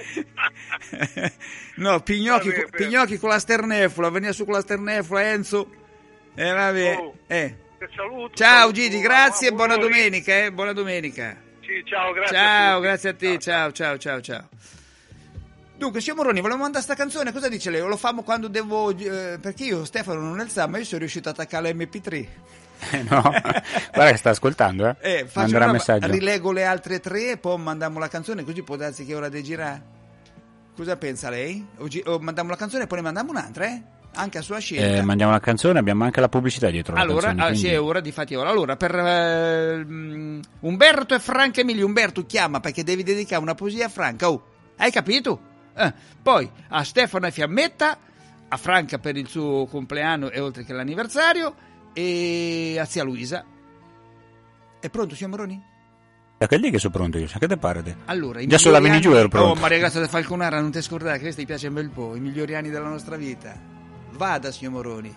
No, Pignocchi con la sternefula, veniva su con la sternefula, Enzo. Vabbè. Ti saluto. Ciao Gigi, grazie e buona domenica, buona domenica. Sì, ciao, grazie. Ciao, grazie a te, ciao. Dunque, signor Moroni, volevo mandare sta canzone, cosa dice lei? Lo famo quando devo... perché io, Stefano, non ne sa, ma io sono riuscito a attaccare l'MP3. No, guarda che sta ascoltando, Faccio messaggio. Rilego le altre 3 e poi mandiamo la canzone, così può darsi che è ora di girare. Cosa pensa lei? O mandiamo la canzone e poi ne mandiamo un'altra, Anche a sua scelta. Mandiamo la canzone, abbiamo anche la pubblicità dietro la allora, canzone. Sì, è ora di fatti ora. Allora, per Umberto e Franca Emilio, Umberto chiama perché devi dedicare una poesia a Franca. Oh, hai capito? Poi a Stefano e Fiammetta, a Franca per il suo compleanno e oltre che l'anniversario, e a zia Luisa. È pronto, signor Moroni? Che lì che sono pronto io, che te pare? Allora, già sulla veni giù ero pronto. Oh, Maria Grazia de Falconara, non ti scordare che questo ti piace un bel po', i migliori anni della nostra vita. Vada, signor Moroni.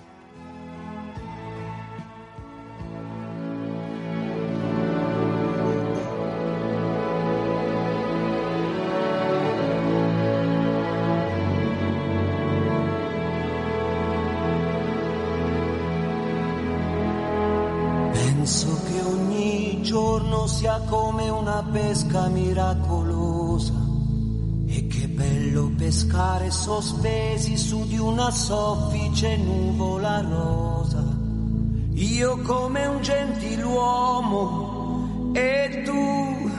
Penso che ogni giorno sia come una pesca miracolosa e che bello pescare sospesi su di una soffice nuvola rosa. Io come un gentiluomo e tu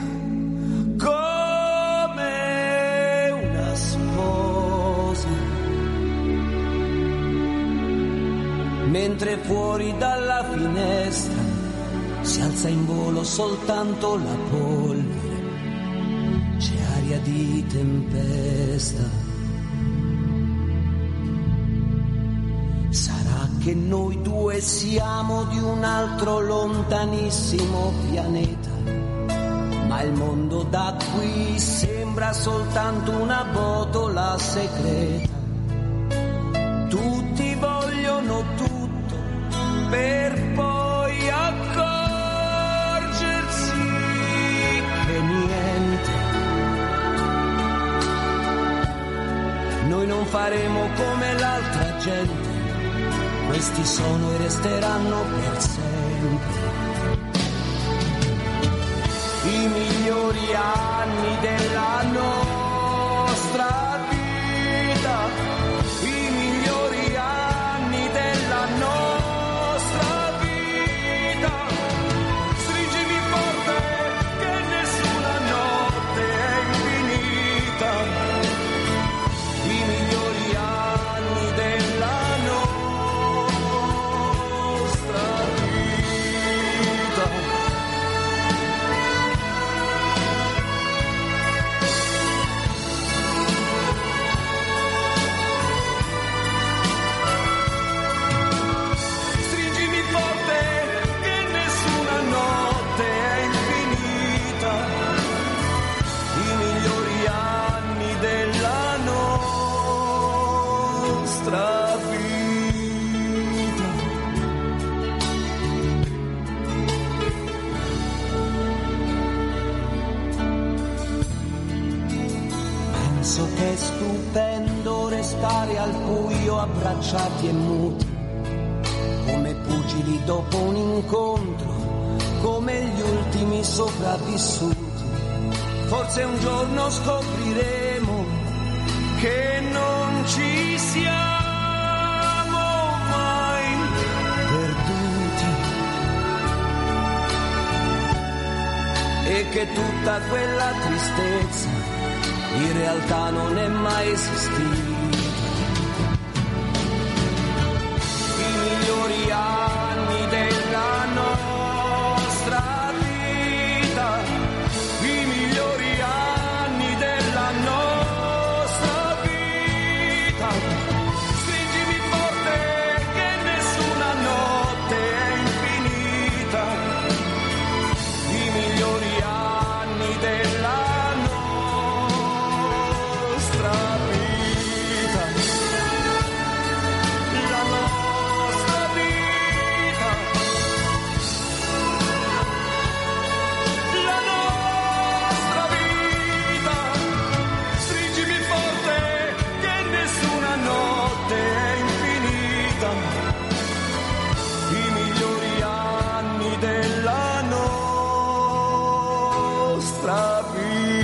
come una sposa. Mentre fuori dalla finestra si alza in volo soltanto la polvere, c'è aria di tempesta. Sarà che noi due siamo di un altro lontanissimo pianeta, ma il mondo da qui sembra soltanto una botola segreta. Tutti vogliono tutto per poi accorgersi che niente. Noi non faremo come l'altra gente, questi sono e resteranno per sempre i migliori anni della nostra vita, i migliori anni della nostra vita. Stringimi forte che nessuna notte Com'è stupendo restare al buio abbracciati e muti, come pugili dopo un incontro, come gli ultimi sopravvissuti. Forse un giorno scopriremo che non ci siamo mai perduti e che tutta quella tristezza in realtà non è mai esistita. I migliori anni della nostra vita, i migliori anni della nostra vita. Stringimi forte che nessuna notte è infinita. I migliori anni della nostra vita. La nostra vita. La nostra vita. Stringimi forte che nessuna notte è infinita. I migliori anni della nostra vita.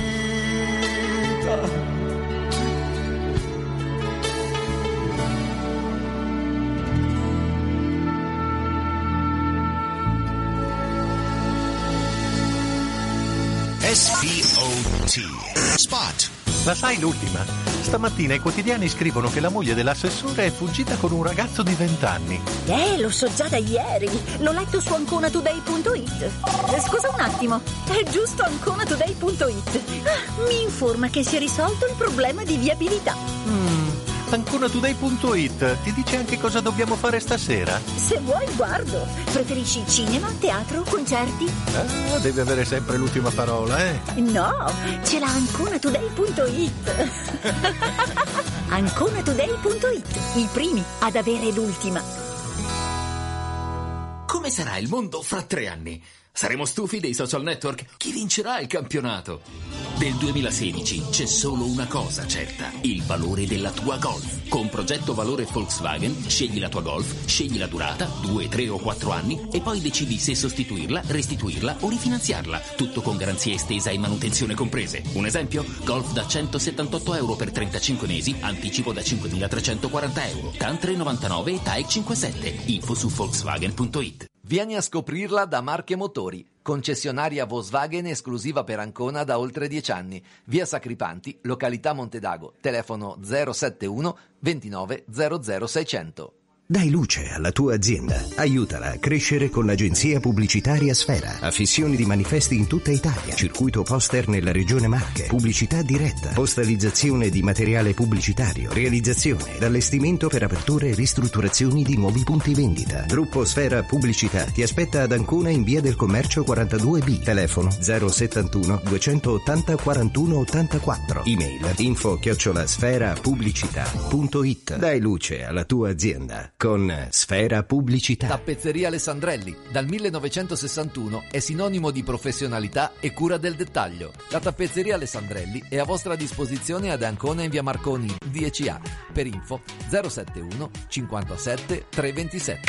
SPOT. Spot. La sai l'ultima? Stamattina i quotidiani scrivono che la moglie dell'assessore è fuggita con un ragazzo di 20 anni. Lo so già da ieri. L'ho letto su anconatoday.it. Scusa un attimo, è giusto anconatoday.it. Mi informa che si è risolto il problema di viabilità. Anconatoday.it ti dice anche cosa dobbiamo fare stasera? Se vuoi guardo. Preferisci cinema, teatro, concerti? Deve avere sempre l'ultima parola, eh? No, ce l'ha anconatoday.it. Anconatoday.it, i primi ad avere l'ultima. Come sarà il mondo fra 3 anni? Saremo stufi dei social network? Chi vincerà il campionato? Del 2016 c'è solo una cosa certa: il valore della tua Golf. Con progetto valore Volkswagen scegli la tua Golf, scegli la durata, 2, 3 o 4 anni, e poi decidi se sostituirla, restituirla o rifinanziarla. Tutto con garanzia estesa e manutenzione comprese. Un esempio? Golf da €178 per 35 mesi, anticipo da €5.340. TAN 399 e TAEC 57. Info su Volkswagen.it. Vieni a scoprirla da Marche Motori, concessionaria Volkswagen esclusiva per Ancona da oltre 10 anni. Via Sacripanti, località Montedago, telefono 071 29 00 600. Dai luce alla tua azienda. Aiutala a crescere con l'agenzia pubblicitaria Sfera. Affissioni di manifesti in tutta Italia. Circuito poster nella regione Marche. Pubblicità diretta. Postalizzazione di materiale pubblicitario. Realizzazione ed allestimento per aperture e ristrutturazioni di nuovi punti vendita. Gruppo Sfera Pubblicità ti aspetta ad Ancona in via del Commercio 42B. Telefono 071 280 41 84. Email info@sferapubblicità.it. Dai luce alla tua azienda con Sfera Pubblicità. Tappezzeria Alessandrelli, dal 1961 è sinonimo di professionalità e cura del dettaglio. La tappezzeria Alessandrelli è a vostra disposizione ad Ancona in via Marconi 10A. Per info 071 57 327.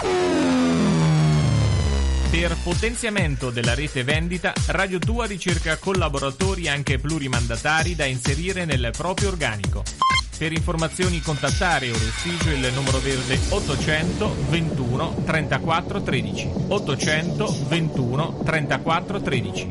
Per potenziamento della rete vendita, Radio Tua ricerca collaboratori anche plurimandatari da inserire nel proprio organico. Per informazioni contattare Orestigio il numero verde 800 21 34 13. 800 21 34 13.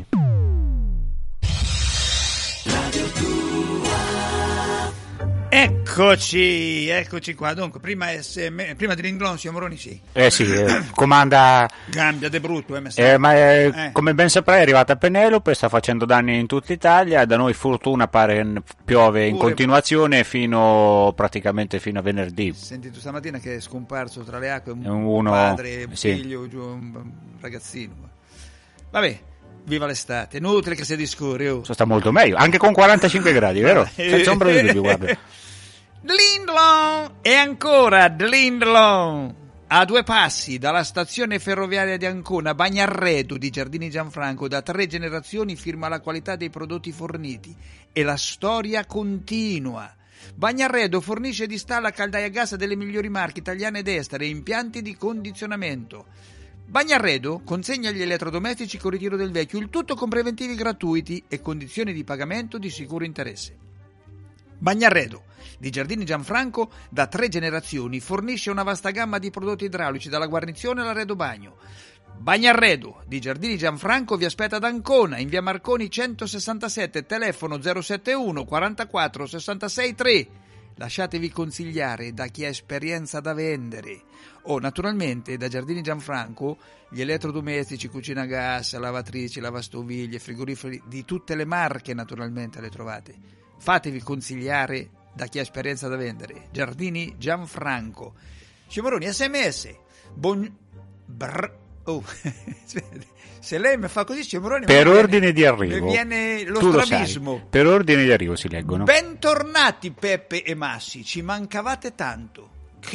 Eccoci qua. Dunque, prima di Ringlon, signor Moroni, sì. Comanda. Cambia de brutto, MSN. Come ben saprai è arrivata Penelope, sta facendo danni in tutta Italia. Da noi fortuna pare piove in continuazione praticamente fino a venerdì. Sentito stamattina che è scomparso tra le acque un padre, un figlio, un ragazzino. Vabbè. Viva l'estate, inutile che si discorre. Sta molto meglio, anche con 45 gradi, vero? Senza ombra di dubbio, guarda. Dlindlon! E ancora Dlindlon! A 2 passi dalla stazione ferroviaria di Ancona, Bagnarredo di Giardini Gianfranco, da 3 generazioni firma la qualità dei prodotti forniti e la storia continua. Bagnarredo fornisce ed installa caldaie a gas delle migliori marche italiane ed estere e impianti di condizionamento. Bagnarredo consegna gli elettrodomestici con ritiro del vecchio, il tutto con preventivi gratuiti e condizioni di pagamento di sicuro interesse. Bagnarredo di Giardini Gianfranco da 3 generazioni fornisce una vasta gamma di prodotti idraulici dalla guarnizione all'arredo bagno. Bagnarredo di Giardini Gianfranco vi aspetta ad Ancona in via Marconi 167, telefono 071 44 66 3. Lasciatevi consigliare da chi ha esperienza da vendere. Naturalmente da Giardini Gianfranco gli elettrodomestici, cucina a gas, lavatrici, lavastoviglie, frigoriferi di tutte le marche naturalmente le trovate. Fatevi consigliare da chi ha esperienza da vendere. Giardini Gianfranco. Cimoroni, SMS. Se lei mi fa così, Cimoroni, per ordine di arrivo mi viene lo strabismo. Per ordine di arrivo si leggono. Bentornati Peppe e Massi, ci mancavate tanto.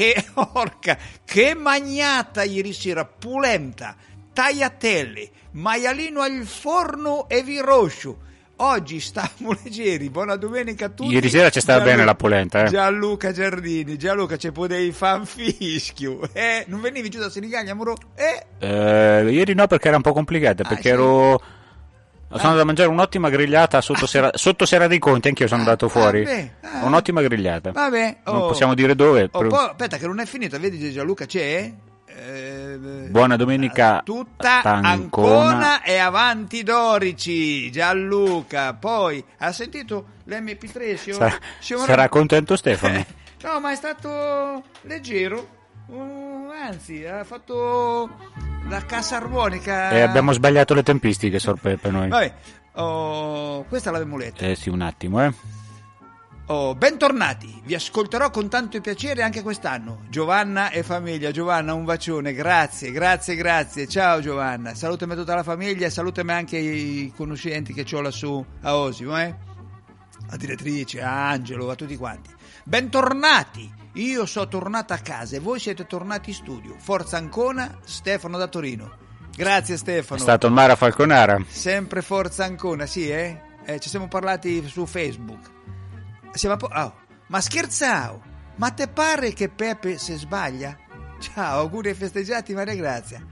Che magnata ieri sera, pulenta, tagliatelle, maialino al forno e viroscio. Oggi stiamo leggeri, buona domenica a tutti. Ieri sera c'è stata bene la polenta, Gianluca Giardini, Gianluca, ci potevi fare un fischio, non venivi giù da Senigallia, amore? Ieri no, perché era un po' complicata, perché sono andato a mangiare un'ottima grigliata sotto Sera dei Conti, anch'io sono andato fuori. Un'ottima grigliata. Vabbè. Non possiamo dire dove. Poi, aspetta che non è finita, vedi Gianluca c'è? Buona domenica tutta Ancona e avanti Dorici. Gianluca, poi ha sentito l'MP3? Sarà contento Stefano. No, ma è stato leggero, anzi ha fatto la cassa armonica e abbiamo sbagliato le tempistiche, sorpepe noi. Vabbè, questa l'abbiamo letta. Sì, un attimo bentornati, vi ascolterò con tanto piacere anche quest'anno. Giovanna e famiglia. Giovanna, un bacione, grazie. Ciao Giovanna, salutami tutta la famiglia e salutami anche i conoscenti che ho lassù a Osimo, a direttrice, a Angelo, a tutti quanti. Bentornati, io sono tornata a casa e voi siete tornati in studio. Forza Ancona, Stefano da Torino. Grazie Stefano. È stato il Mara Falconara. Sempre Forza Ancona, sì, ci siamo parlati su Facebook. Ma scherzavo, ma te pare che Peppe si sbaglia? Ciao, auguri e festeggiati, Maria Grazia.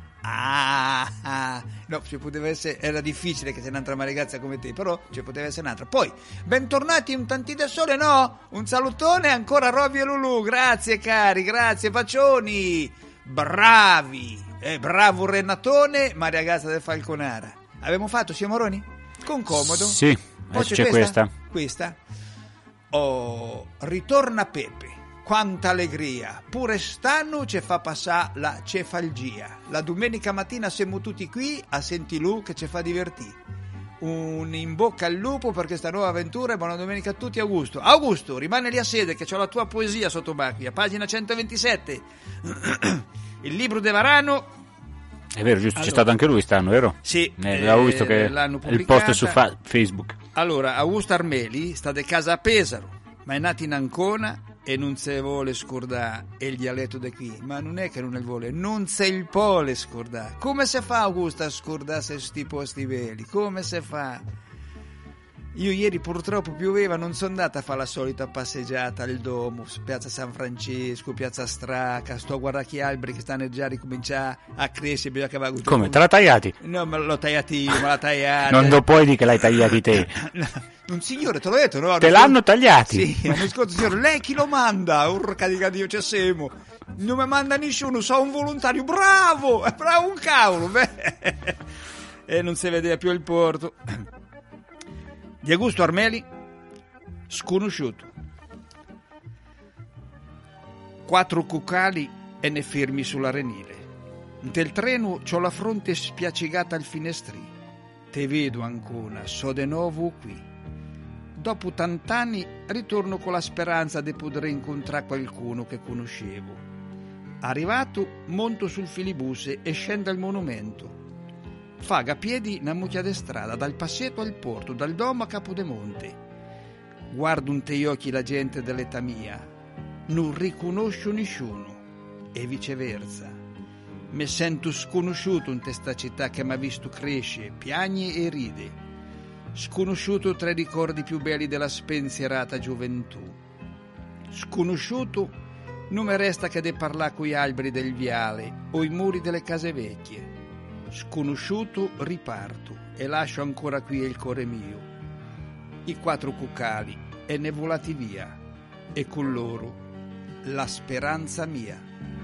No, ci poteva essere, era difficile che sia un'altra Maria Grazia come te, però ci poteva essere un'altra. Poi, bentornati un tanti da sole, no? Un salutone ancora a Roby e Lulu, grazie cari, grazie, bacioni, bravi, bravo Renatone, Maria Grazia del Falconara. Abbiamo fatto, Moroni? Con comodo? Sì, poi c'è questa. Ritorna Pepe, quanta allegria, pure stanno ci fa passare la cefalgia. La domenica mattina siamo tutti qui a sentire che ci fa divertire. Un in bocca al lupo per questa nuova avventura e buona domenica a tutti. Augusto, rimane lì a sede che c'ho la tua poesia sotto macchia, pagina 127. Il libro de Varano. È vero, giusto, c'è stato anche lui quest'anno, vero? Sì, l'avevo visto che il post su Facebook. Allora, Augusto Armeli sta di casa a Pesaro, ma è nato in Ancona e non se vuole scordare il dialetto di qui. Ma non è che non ne vuole, non se il vuole scordare. Come si fa Augusto a scordarsi sti posti belli? Come si fa? Io ieri purtroppo pioveva, non sono andata a fare la solita passeggiata al Domo, piazza San Francesco, piazza Straca, sto a guardare che alberi che stanno già a ricominciare a crescere. Bisogna che va a... Come, te l'ha tagliati? No, ma l'ho tagliati io, me l'ha tagliati. Non lo puoi dire che l'hai tagliati te. Un signore, te l'ho detto, no? Te l'hanno tagliati? Sì, hanno scritto, signore, lei chi lo manda? Urca di Dio, c'è Semo. Non mi manda nessuno, so un volontario, bravo un cavolo, e non si vedeva più il porto. Di Augusto Armeli, sconosciuto. 4 cuccali e ne fermi sull'arenile. Del treno c'ho la fronte spiaccicata al finestrino. Te vedo ancora, so de nuovo qui. Dopo tant'anni ritorno con la speranza di poter incontrare qualcuno che conoscevo. Arrivato, monto sul filibus e scendo al monumento. Faga a piedi una mucchia di strada, dal passetto al porto, dal domo a Capodemonte. Guardo un te occhi la gente dell'età mia, non riconosco nessuno, e viceversa. Mi sento sconosciuto in questa città che mi ha visto crescere, piagne e ride. Sconosciuto tra i ricordi più belli della spensierata gioventù. Sconosciuto non mi resta che de parlare coi alberi del viale o i muri delle case vecchie. Sconosciuto riparto e lascio ancora qui il cuore mio. I 4 cuccali e ne volati via e con loro la speranza mia.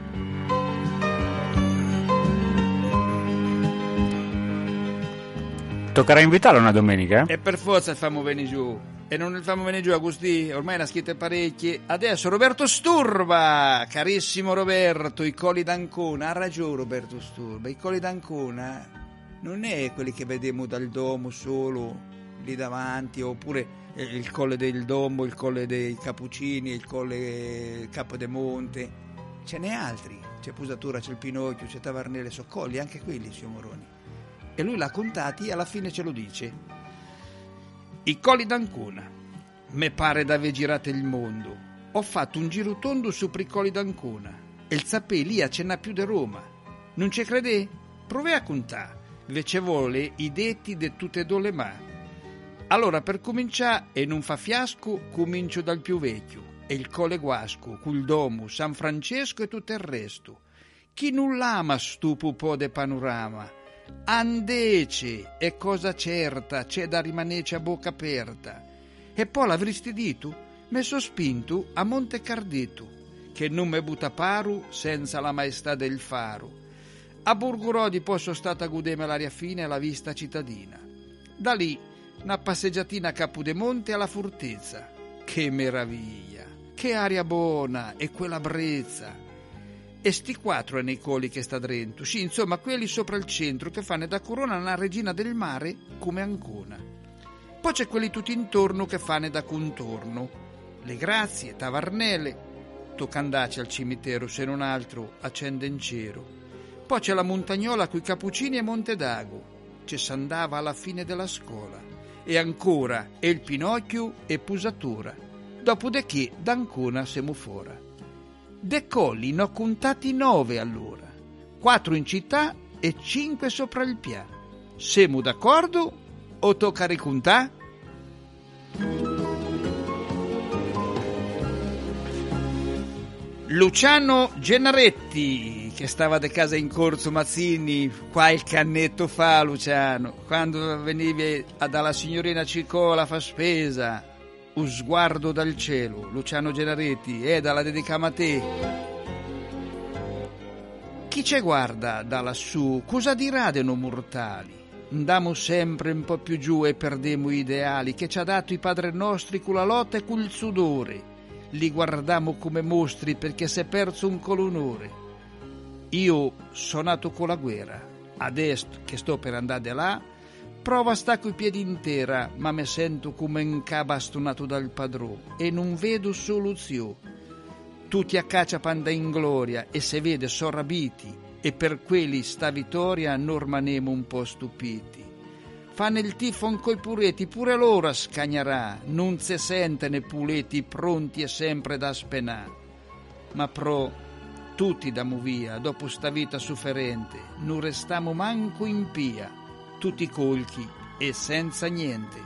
Toccherà invitarlo una domenica? E per forza il famo venire giù. E non il famo venire giù, Agustì, ormai ne ha scritte parecchie. Adesso Roberto Sturba, carissimo Roberto, i Colli d'Ancona. Ha ragione Roberto Sturba, i Colli d'Ancona non è quelli che vediamo dal domo solo lì davanti, oppure il Colle del Domo, il Colle dei Cappuccini, il Colle Capodemonte. Ce n'è altri, c'è Pusatura, c'è il Pinocchio, c'è Tavarnele, sono colli, anche quelli, signor Moroni. E lui l'ha contati e alla fine ce lo dice. I Colli d'Ancona, me pare d'aver girato il mondo. Ho fatto un giro tondo su per i Colli d'Ancona e il sapè lì a cenna più di Roma. Non ci crede? Provi a contare, invece vuole i detti de tutte e due le mani. Allora per cominciare, e non fa fiasco, comincio dal più vecchio, e il Colle Guasco, col Domo, San Francesco e tutto il resto. Chi non l'ama stu po' de panorama? Andece, è cosa certa, c'è da rimanerci a bocca aperta. E poi l'avresti dito, me so spinto a Monte Cardeto, che non me butta paru senza la maestà del faro. A Burgurodi poi sono stata a godere l'aria fine e la vista cittadina. Da lì una passeggiatina a Capodemonte alla Fortezza. Che meraviglia, che aria buona e quella brezza. E sti 4 nei colli che sta dentro, sì, insomma quelli sopra il centro che fanno da corona una regina del mare come Ancona. Poi c'è quelli tutti intorno che fanno da contorno, le Grazie, Tavarnele, tocca andarci al cimitero se non altro a Cendencero. Poi c'è la Montagnola coi Cappuccini e Montedago, ci s'andava alla fine della scuola. E ancora e il Pinocchio e Pusatura, dopodiché d'Ancona siamo fuori. De colli ne ho contati 9 allora, 4 in città e 5 sopra il Pia. Siamo d'accordo o tocca ricontare? Luciano Gennaretti, che stava de casa in Corso Mazzini qualche annetto fa, Luciano, quando venivi dalla signorina Cicola a fa spesa. Un sguardo dal cielo, Luciano Gennaretti, dalla dedicama a te. Chi ci guarda da lassù, cosa dirà de noi mortali? Andamo sempre un po' più giù e perdemo i ideali che ci ha dato i padri nostri con la lotta e col sudore. Li guardiamo come mostri perché si è perso un colonore. Io sono nato con la guerra, adesso che sto per andare di là, provo a stare coi piedi intera, ma mi sento come un ca bastonato dal padrone e non vedo soluzione. Tutti a caccia panda in gloria e se vede so rabiti e per quelli sta vittoria non rimanemo un po' stupiti. Fanno il tifon coi pureti, pure loro scagnerà, non se sente ne puleti pronti e sempre da spenà. Ma pro tutti damo via, dopo sta vita sofferente, non restiamo manco in pia. Tutti colchi e senza niente.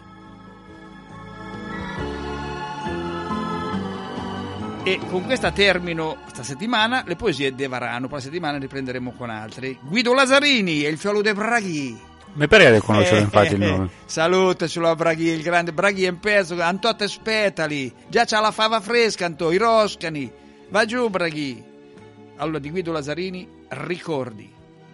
E con questa termino questa settimana le poesie de Varano. Per la settimana riprenderemo con altre. Guido Lazzarini e il fiolo de Braghi. Mi pare di conoscere infatti il nome. Salute sulla Braghi, il grande Braghi in pezzo, Antotte Spetali. Già c'ha la fava fresca, Anto, i roscani. Va giù Braghi. Allora di Guido Lazzarini, ricordi.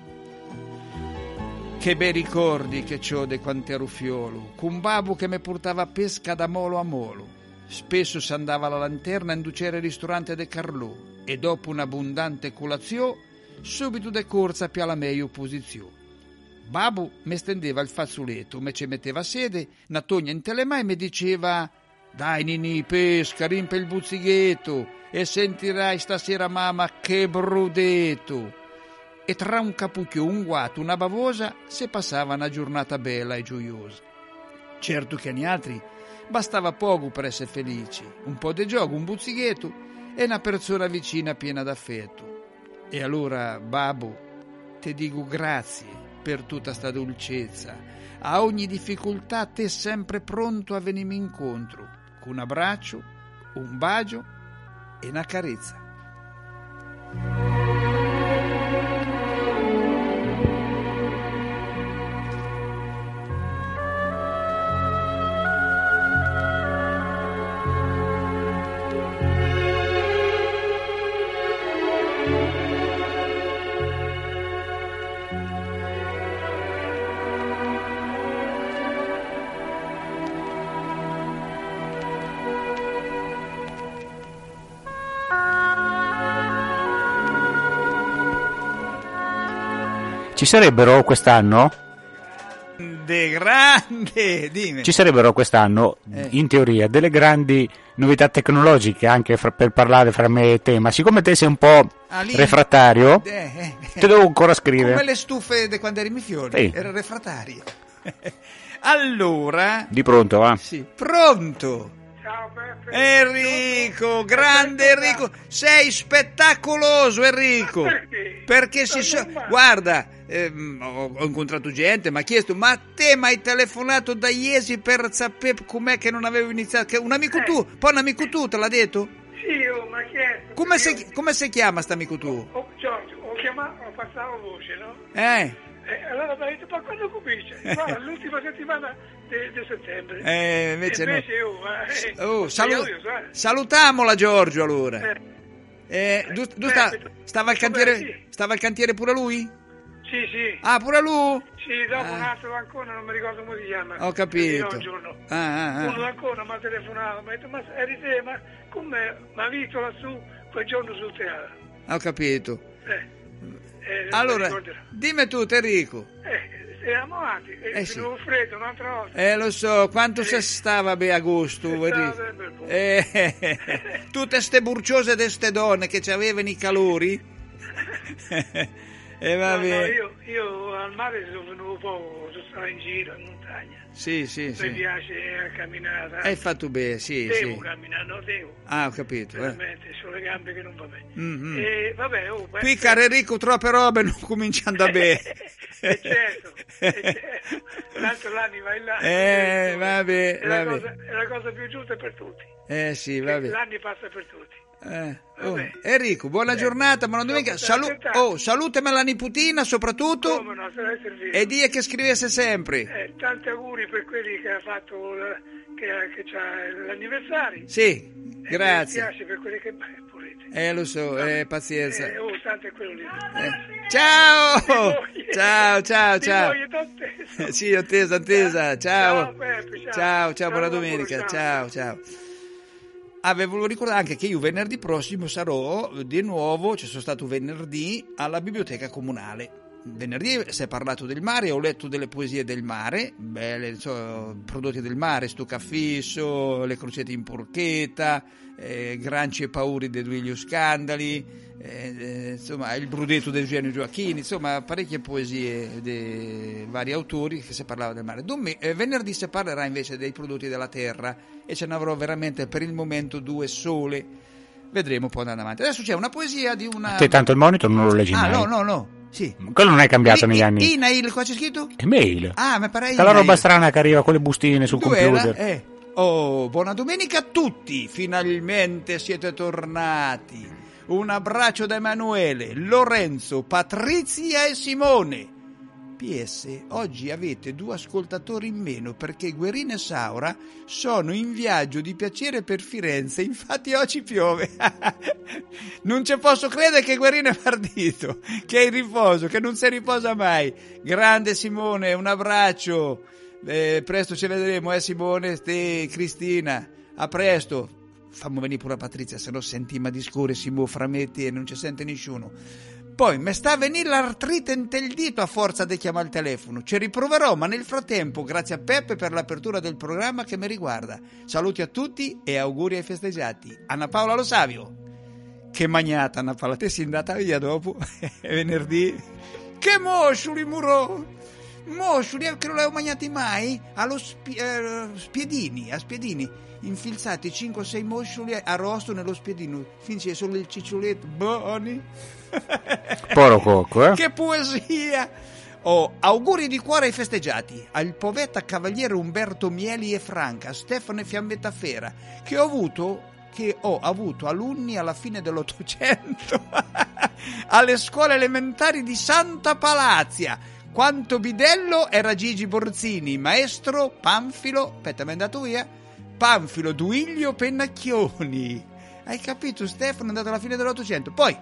Che bei ricordi che c'ho de quant'ero fiolo, con babbo che mi portava a pesca da molo a molo. Spesso si andava alla lanterna a inducere il ristorante de Carlò e dopo un'abbondante colazione subito de corsa più alla meglio posizione. Babbo mi stendeva il fazzoletto, me ci metteva sede, una togna in telemà e mi diceva «Dai Nini, pesca, rimpe il buzzighetto e sentirai stasera mamma che brudetto». E tra un capucchio, un guato, una bavosa, si passava una giornata bella e gioiosa. Certo che agli altri bastava poco per essere felici, un po' di gioco, un buzzighetto e una persona vicina piena d'affetto. E allora, babbo, ti dico grazie per tutta sta dolcezza. A ogni difficoltà te sempre pronto a venirmi incontro, con un abbraccio, un bacio e una carezza. Ci sarebbero quest'anno? Grande, dimmi. Ci sarebbero quest'anno, in teoria, delle grandi novità tecnologiche anche per parlare fra me e te, ma siccome te sei un po' refrattario, te devo ancora scrivere. Come le stufe di quando eri Mifiori, sì. Era refrattario. Allora... Di pronto, va? Sì, pronto. Ciao Peppe. Enrico, grande Enrico, sei spettacoloso Enrico. Perché guarda, ho incontrato gente, mi ha chiesto, ma te mi hai telefonato da ieri per sapere com'è che non avevo iniziato? Che un amico tu, poi un amico tu te l'ha detto? Sì, mi ha chiesto. Come si chiama sta amico tu? Giorgio, ho chiamato, ho passato voce, no? Allora mi ha detto, ma quando comincia? Guarda, l'ultima settimana di settembre. Invece no. Salutamola Giorgio allora. Stava al cantiere pure lui? Sì. Ah, pure lui? Sì, dopo un altro ancora, non mi ricordo come si chiama. Ho capito. Un giorno. Uno ancora mi ha telefonato, mi ha detto, ma eri te, ma come mi ha visto lassù quel giorno sul teatro? Ho capito. Allora, dimmi tu Enrico. Eravamo amati, sì. Freddo un'altra volta. Lo so, quanto si stava a agosto, tutte ste burciose di ste donne che ci avevano i calori. Vabbè. No, io al mare sono venuto poco, sono stato in giro in montagna. Sì. Mi piace camminare. Hai fatto bene, sì. Devo camminare, no, devo. Ah, ho capito. Veramente, sono le gambe che non va bene. Vabbè, qui, caro Enrico, troppe robe non cominciano da bene. certo. Tanto l'anima è là. Vabbè. È la cosa più giusta per tutti. Sì, vabbè. L'anni passa per tutti. Enrico, buona giornata, buona domenica. Salutami la nipotina soprattutto. Come no, sarà servito. E dia che scrivesse sempre. Tanti auguri per quelli che ha fatto che c'ha l'anniversario. Sì, grazie. Mi piace per quelli che pulite. Lo so, pazienza. Tanto è quello lì. Ciao. Sì, attesa. Ciao. Ciao, buona domenica. Ciao. Avevo ricordato anche che io venerdì prossimo sarò di nuovo, sono stato venerdì alla biblioteca comunale. Venerdì si è parlato del mare, ho letto delle poesie del mare, belle, prodotti del mare, Stucafisso, Le crocette in porchetta, Granci e pauri dei Duilio Scandali, insomma il Brudetto di Eugenio Gioacchini, insomma parecchie poesie di vari autori che si parlava del mare. Venerdì si parlerà invece dei prodotti della terra e ce ne avrò veramente per il momento 2 sole. Vedremo poi andando avanti. Adesso c'è una poesia di una... Te tanto il monitor non lo leggi mai? No. Sì. Quello non è cambiato negli anni. Email, qua c'è scritto? Email. Ma pare la roba strana che arriva con le bustine sul computer. Buona domenica a tutti. Finalmente siete tornati. Un abbraccio da Emanuele, Lorenzo, Patrizia e Simone. PS, oggi avete 2 ascoltatori in meno perché Guerino e Saura sono in viaggio di piacere per Firenze, infatti oggi piove. Non ci posso credere che Guerino è partito, che è in riposo, che non si riposa mai. Grande Simone, un abbraccio, presto ci vedremo, Simone, te, Cristina, a presto. Fammi venire pure a Patrizia, se no sentiamo discorre, si muove fra me e non ci sente nessuno. Poi mi sta a venire l'artrite in il dito a forza di chiamare il telefono. Ci riproverò, ma nel frattempo grazie a Peppe per l'apertura del programma che mi riguarda. Saluti a tutti e auguri ai festeggiati. Anna Paola Lo Savio. Che magnata Anna Paola, te sei andata via dopo venerdì. Che mosciuli murò. Mosciuli che non li ho mangiati mai allo spiedini, a spiedini. Infilzati 5-6 moscioli arrosto nello spiedino, finché solo il ciccioletto, buoni. Poro cocco, Che poesia! Auguri di cuore ai festeggiati, al poeta cavaliere Umberto Mieli e Franca, Stefano e Fiammetta Fera, che ho avuto che ho avuto alunni alla fine dell'Ottocento alle scuole elementari di Santa Palazia. Quanto bidello era Gigi Borzini, maestro Panfilo, aspetta, mi è andato via, Panfilo Duilio Pennacchioni. Hai capito, Stefano? È andato alla fine dell'Ottocento. Poi,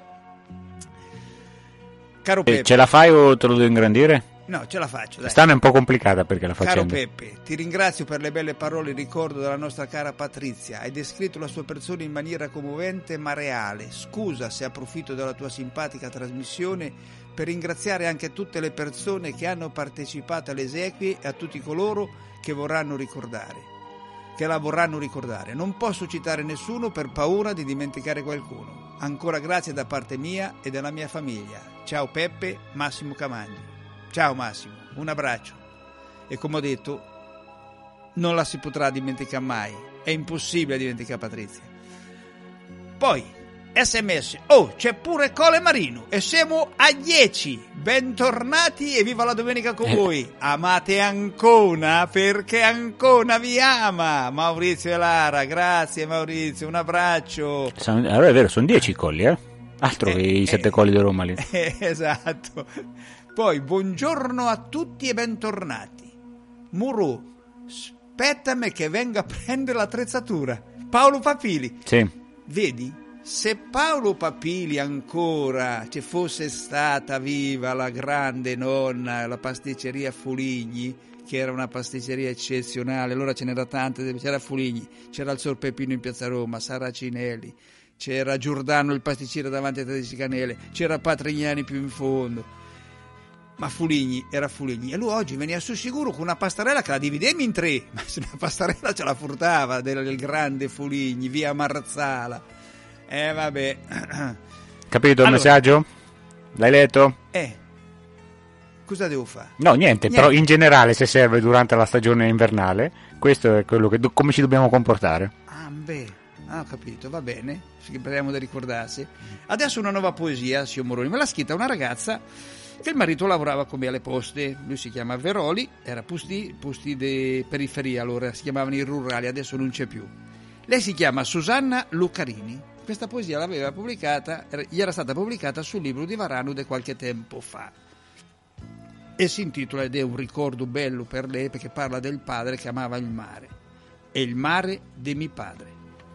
caro Peppe, ce la fai o te lo devo ingrandire? No, ce la faccio, dai. Quest'anno è un po' complicata perché la facendo. Caro Peppe, ti ringrazio per le belle parole in ricordo della nostra cara Patrizia. Hai descritto la sua persona in maniera commovente ma reale. Scusa se approfitto della tua simpatica trasmissione per ringraziare anche tutte le persone che hanno partecipato alle esequie e a tutti coloro che la vorranno ricordare. Non posso citare nessuno per paura di dimenticare qualcuno. Ancora grazie da parte mia e della mia famiglia. Ciao Peppe, Massimo Camagni. Ciao Massimo, un abbraccio. E come ho detto, non la si potrà dimenticare mai. È impossibile dimenticare Patrizia. Poi, SMS. Oh, c'è pure Cole Marino e siamo a 10. Bentornati e viva la domenica con voi. Amate Ancona perché Ancona vi ama. Maurizio e Lara, grazie Maurizio, un abbraccio. Allora è vero, sono 10 colli, altro che i 7 colli di Roma lì. Esatto. Poi, buongiorno a tutti e bentornati. Murù, aspettami che venga a prendere l'attrezzatura. Paolo Papili. Sì. Vedi, se Paolo Papili ancora ci fosse stata viva la grande nonna, la pasticceria Foligni, che era una pasticceria eccezionale, allora ce n'era tante, c'era Foligni, c'era il Sor Peppino in Piazza Roma, Saracinelli, c'era Giordano il pasticcere davanti a 13 Canele, c'era Patrignani più in fondo. Ma Foligni era Foligni e lui oggi veniva sul sicuro con una pastarella che la dividemmo in 3, ma se una pastarella ce la furtava del grande Foligni, via Marzala. Vabbè. Capito il messaggio? L'hai letto? Cosa devo fare? No, niente, però in generale se serve durante la stagione invernale, questo è quello che come ci dobbiamo comportare. Ho capito, va bene, speriamo di ricordarsi. Adesso una nuova poesia, signor Moroni, me l'ha scritta una ragazza che il marito lavorava come alle poste, lui si chiama Veroli, era posti di periferia, allora si chiamavano i rurali, adesso non c'è più. Lei si chiama Susanna Lucarini, questa poesia l'aveva pubblicata, gli era stata pubblicata sul libro di Varano di qualche tempo fa e si intitola, ed è un ricordo bello per lei perché parla del padre che amava il mare. È il mare de mi padre.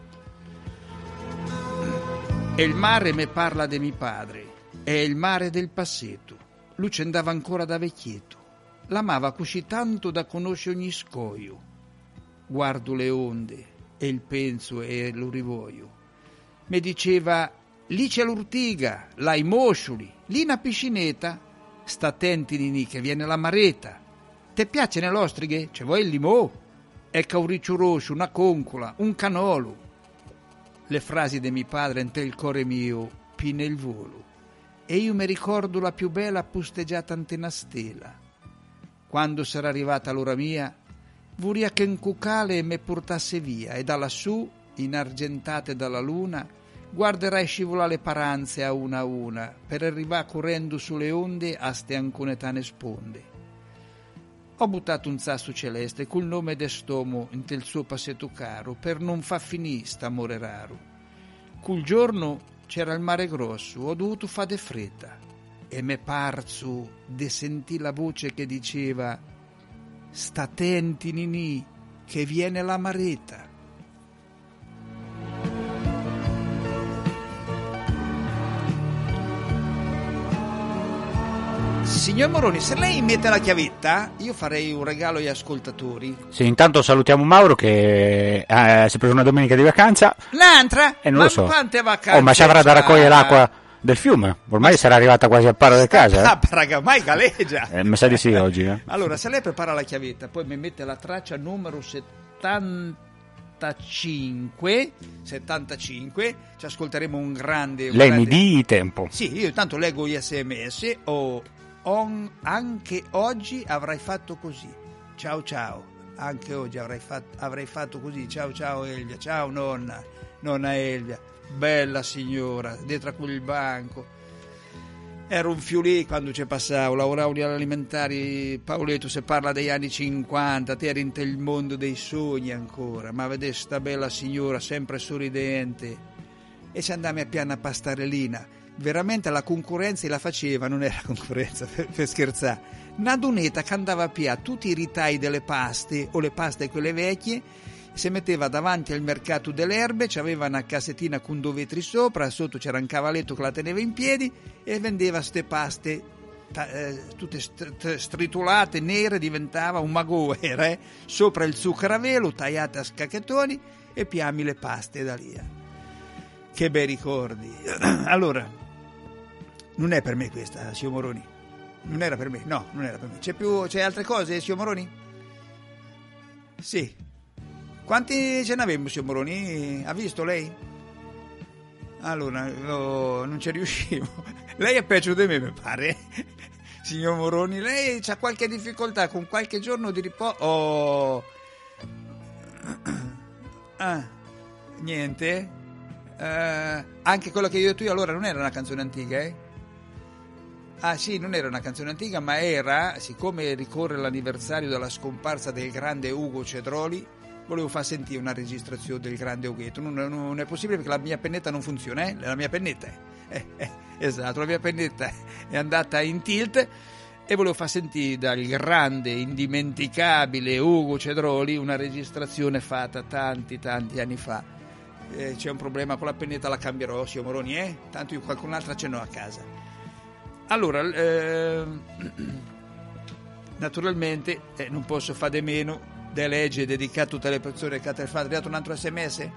E il mare me parla de mi padre, è il mare del passeto. Lui ci andava ancora da vecchietto, l'amava così tanto da conoscere ogni scoglio. Guardo le onde e il penso e lo rivoglio. Mi diceva, lì c'è l'urtiga, là i moscioli, lì una piscinetta. Sta attenti Nini che viene la mareta. Te piace nelle ostrighe? C'è vuoi il limò? Ecco un riccio rosso, una concola, un canolo. Le frasi di mio padre ente il cuore mio pine il volo. E io mi ricordo la più bella posteggiata ante una stella. Quando sarà arrivata l'ora mia, vorrei che un cucale me portasse via e da lassù, inargentate dalla luna, guarderai scivolare le paranze a una, per arrivare correndo sulle onde a ste anconetane sponde. Ho buttato un sasso celeste col nome d'estomo in il suo passetto caro, per non far finì st'amore raro. Quel giorno c'era il mare grosso, ho dovuto fare de fretta e m'è parso de sentì la voce che diceva: sta attenti Nini che viene la mareta. Signor Moroni, se lei mette la chiavetta, io farei un regalo agli ascoltatori. Sì, intanto salutiamo Mauro che si è preso una domenica di vacanza. L'altra? E non lo so. Quante vacanze? Ma ci avrà da raccogliere l'acqua del fiume. Ormai sarà arrivata quasi al paro di casa. Raga, ormai galeggia. Mi sa di sì oggi. Allora, se lei prepara la chiavetta, poi mi mette la traccia numero 75, ci ascolteremo un grande... Lei mi di tempo. Sì, io intanto leggo gli sms anche oggi avrai fatto così, ciao anche oggi avrai fatto così, ciao Elvia, ciao nonna Elvia, bella signora dietro a quel banco. Era un fiulì quando ci passavo, lavoravo agli alimentari. Paoletto, se parla degli anni 50, te eri in il mondo dei sogni ancora, ma vedete sta bella signora sempre sorridente, e ci andammo a piano a pastarellina. Veramente la concorrenza la faceva, non era concorrenza per scherzare, una donetta che andava via tutti i ritai delle paste o le paste quelle vecchie, si metteva davanti al mercato delle erbe, c'aveva una cassettina con 2 vetri sopra, sotto c'era un cavalletto che la teneva in piedi e vendeva ste paste tutte stritolate, nere, diventava un magò, era sopra il zucchero a velo, tagliate a scacchettoni e piami le paste da lì. Che bei ricordi. Allora, non è per me questa, signor Moroni, non era per me, no, non era per me. C'è altre cose, signor Moroni? Sì. Quanti ce n'avevamo, signor Moroni? Ha visto lei? Allora, non ci riuscivo. Lei è peggio di me, mi pare. Signor Moroni, lei ha qualche difficoltà con qualche giorno di riposo? Niente? Anche quello che io e tu allora non era una canzone antica, eh? Ah sì, non era una canzone antica, ma era, siccome ricorre l'anniversario della scomparsa del grande Ugo Cedroli, volevo far sentire una registrazione del grande Ughetto. Non è possibile perché la mia pennetta non funziona, la mia pennetta esatto, la mia pennetta è andata in tilt e volevo far sentire dal grande, indimenticabile Ugo Cedroli una registrazione fatta tanti anni fa. C'è un problema con la pennetta, la cambierò, signor Moroni, tanto io qualcun'altra ce n'ho a casa. Allora, naturalmente non posso fare di meno de legge dedicato a tutte le persone che hanno fatto un altro sms.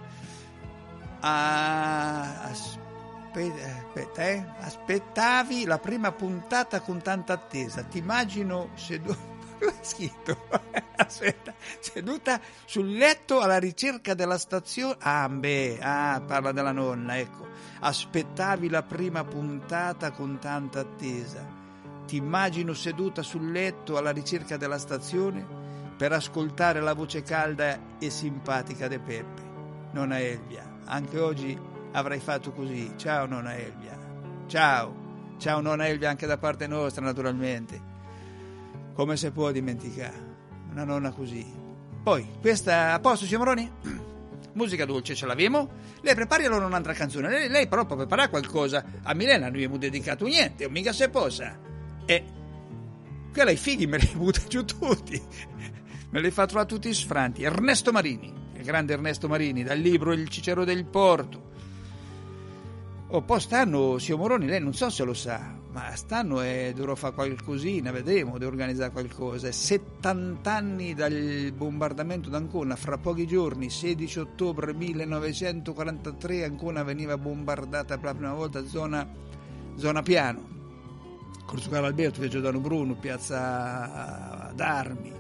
Aspettavi la prima puntata con tanta attesa, ti immagino scritto seduta sul letto alla ricerca della stazione. Parla della nonna, ecco. Aspettavi la prima puntata con tanta attesa, ti immagino seduta sul letto alla ricerca della stazione per ascoltare la voce calda e simpatica di Peppe. Nonna Elvia, anche oggi avrai fatto così. Ciao nonna Elvia. Ciao nonna Elvia anche da parte nostra, naturalmente. Come si può dimenticare una nonna così? Poi, questa a posto, signor Moroni? Musica dolce ce l'abbiamo? Lei prepari allora un'altra canzone. Lei però può preparare qualcosa. A Milena non abbiamo dedicato niente, mica se possa. Quella i figli me li butta giù tutti. Me li fa trovare tutti sfranti. Ernesto Marini, il grande Ernesto Marini, dal libro Il Cicero del Porto. Poi stanno, signor Moroni, lei non so se lo sa, ma stanno dovrò fare qualcosina, vedremo, devo organizzare qualcosa. 70 anni dal bombardamento d'Ancona, fra pochi giorni, 16 ottobre 1943, Ancona veniva bombardata per la prima volta, zona Piano, Corso Carlo Alberto, via Giordano Bruno, piazza d'Armi.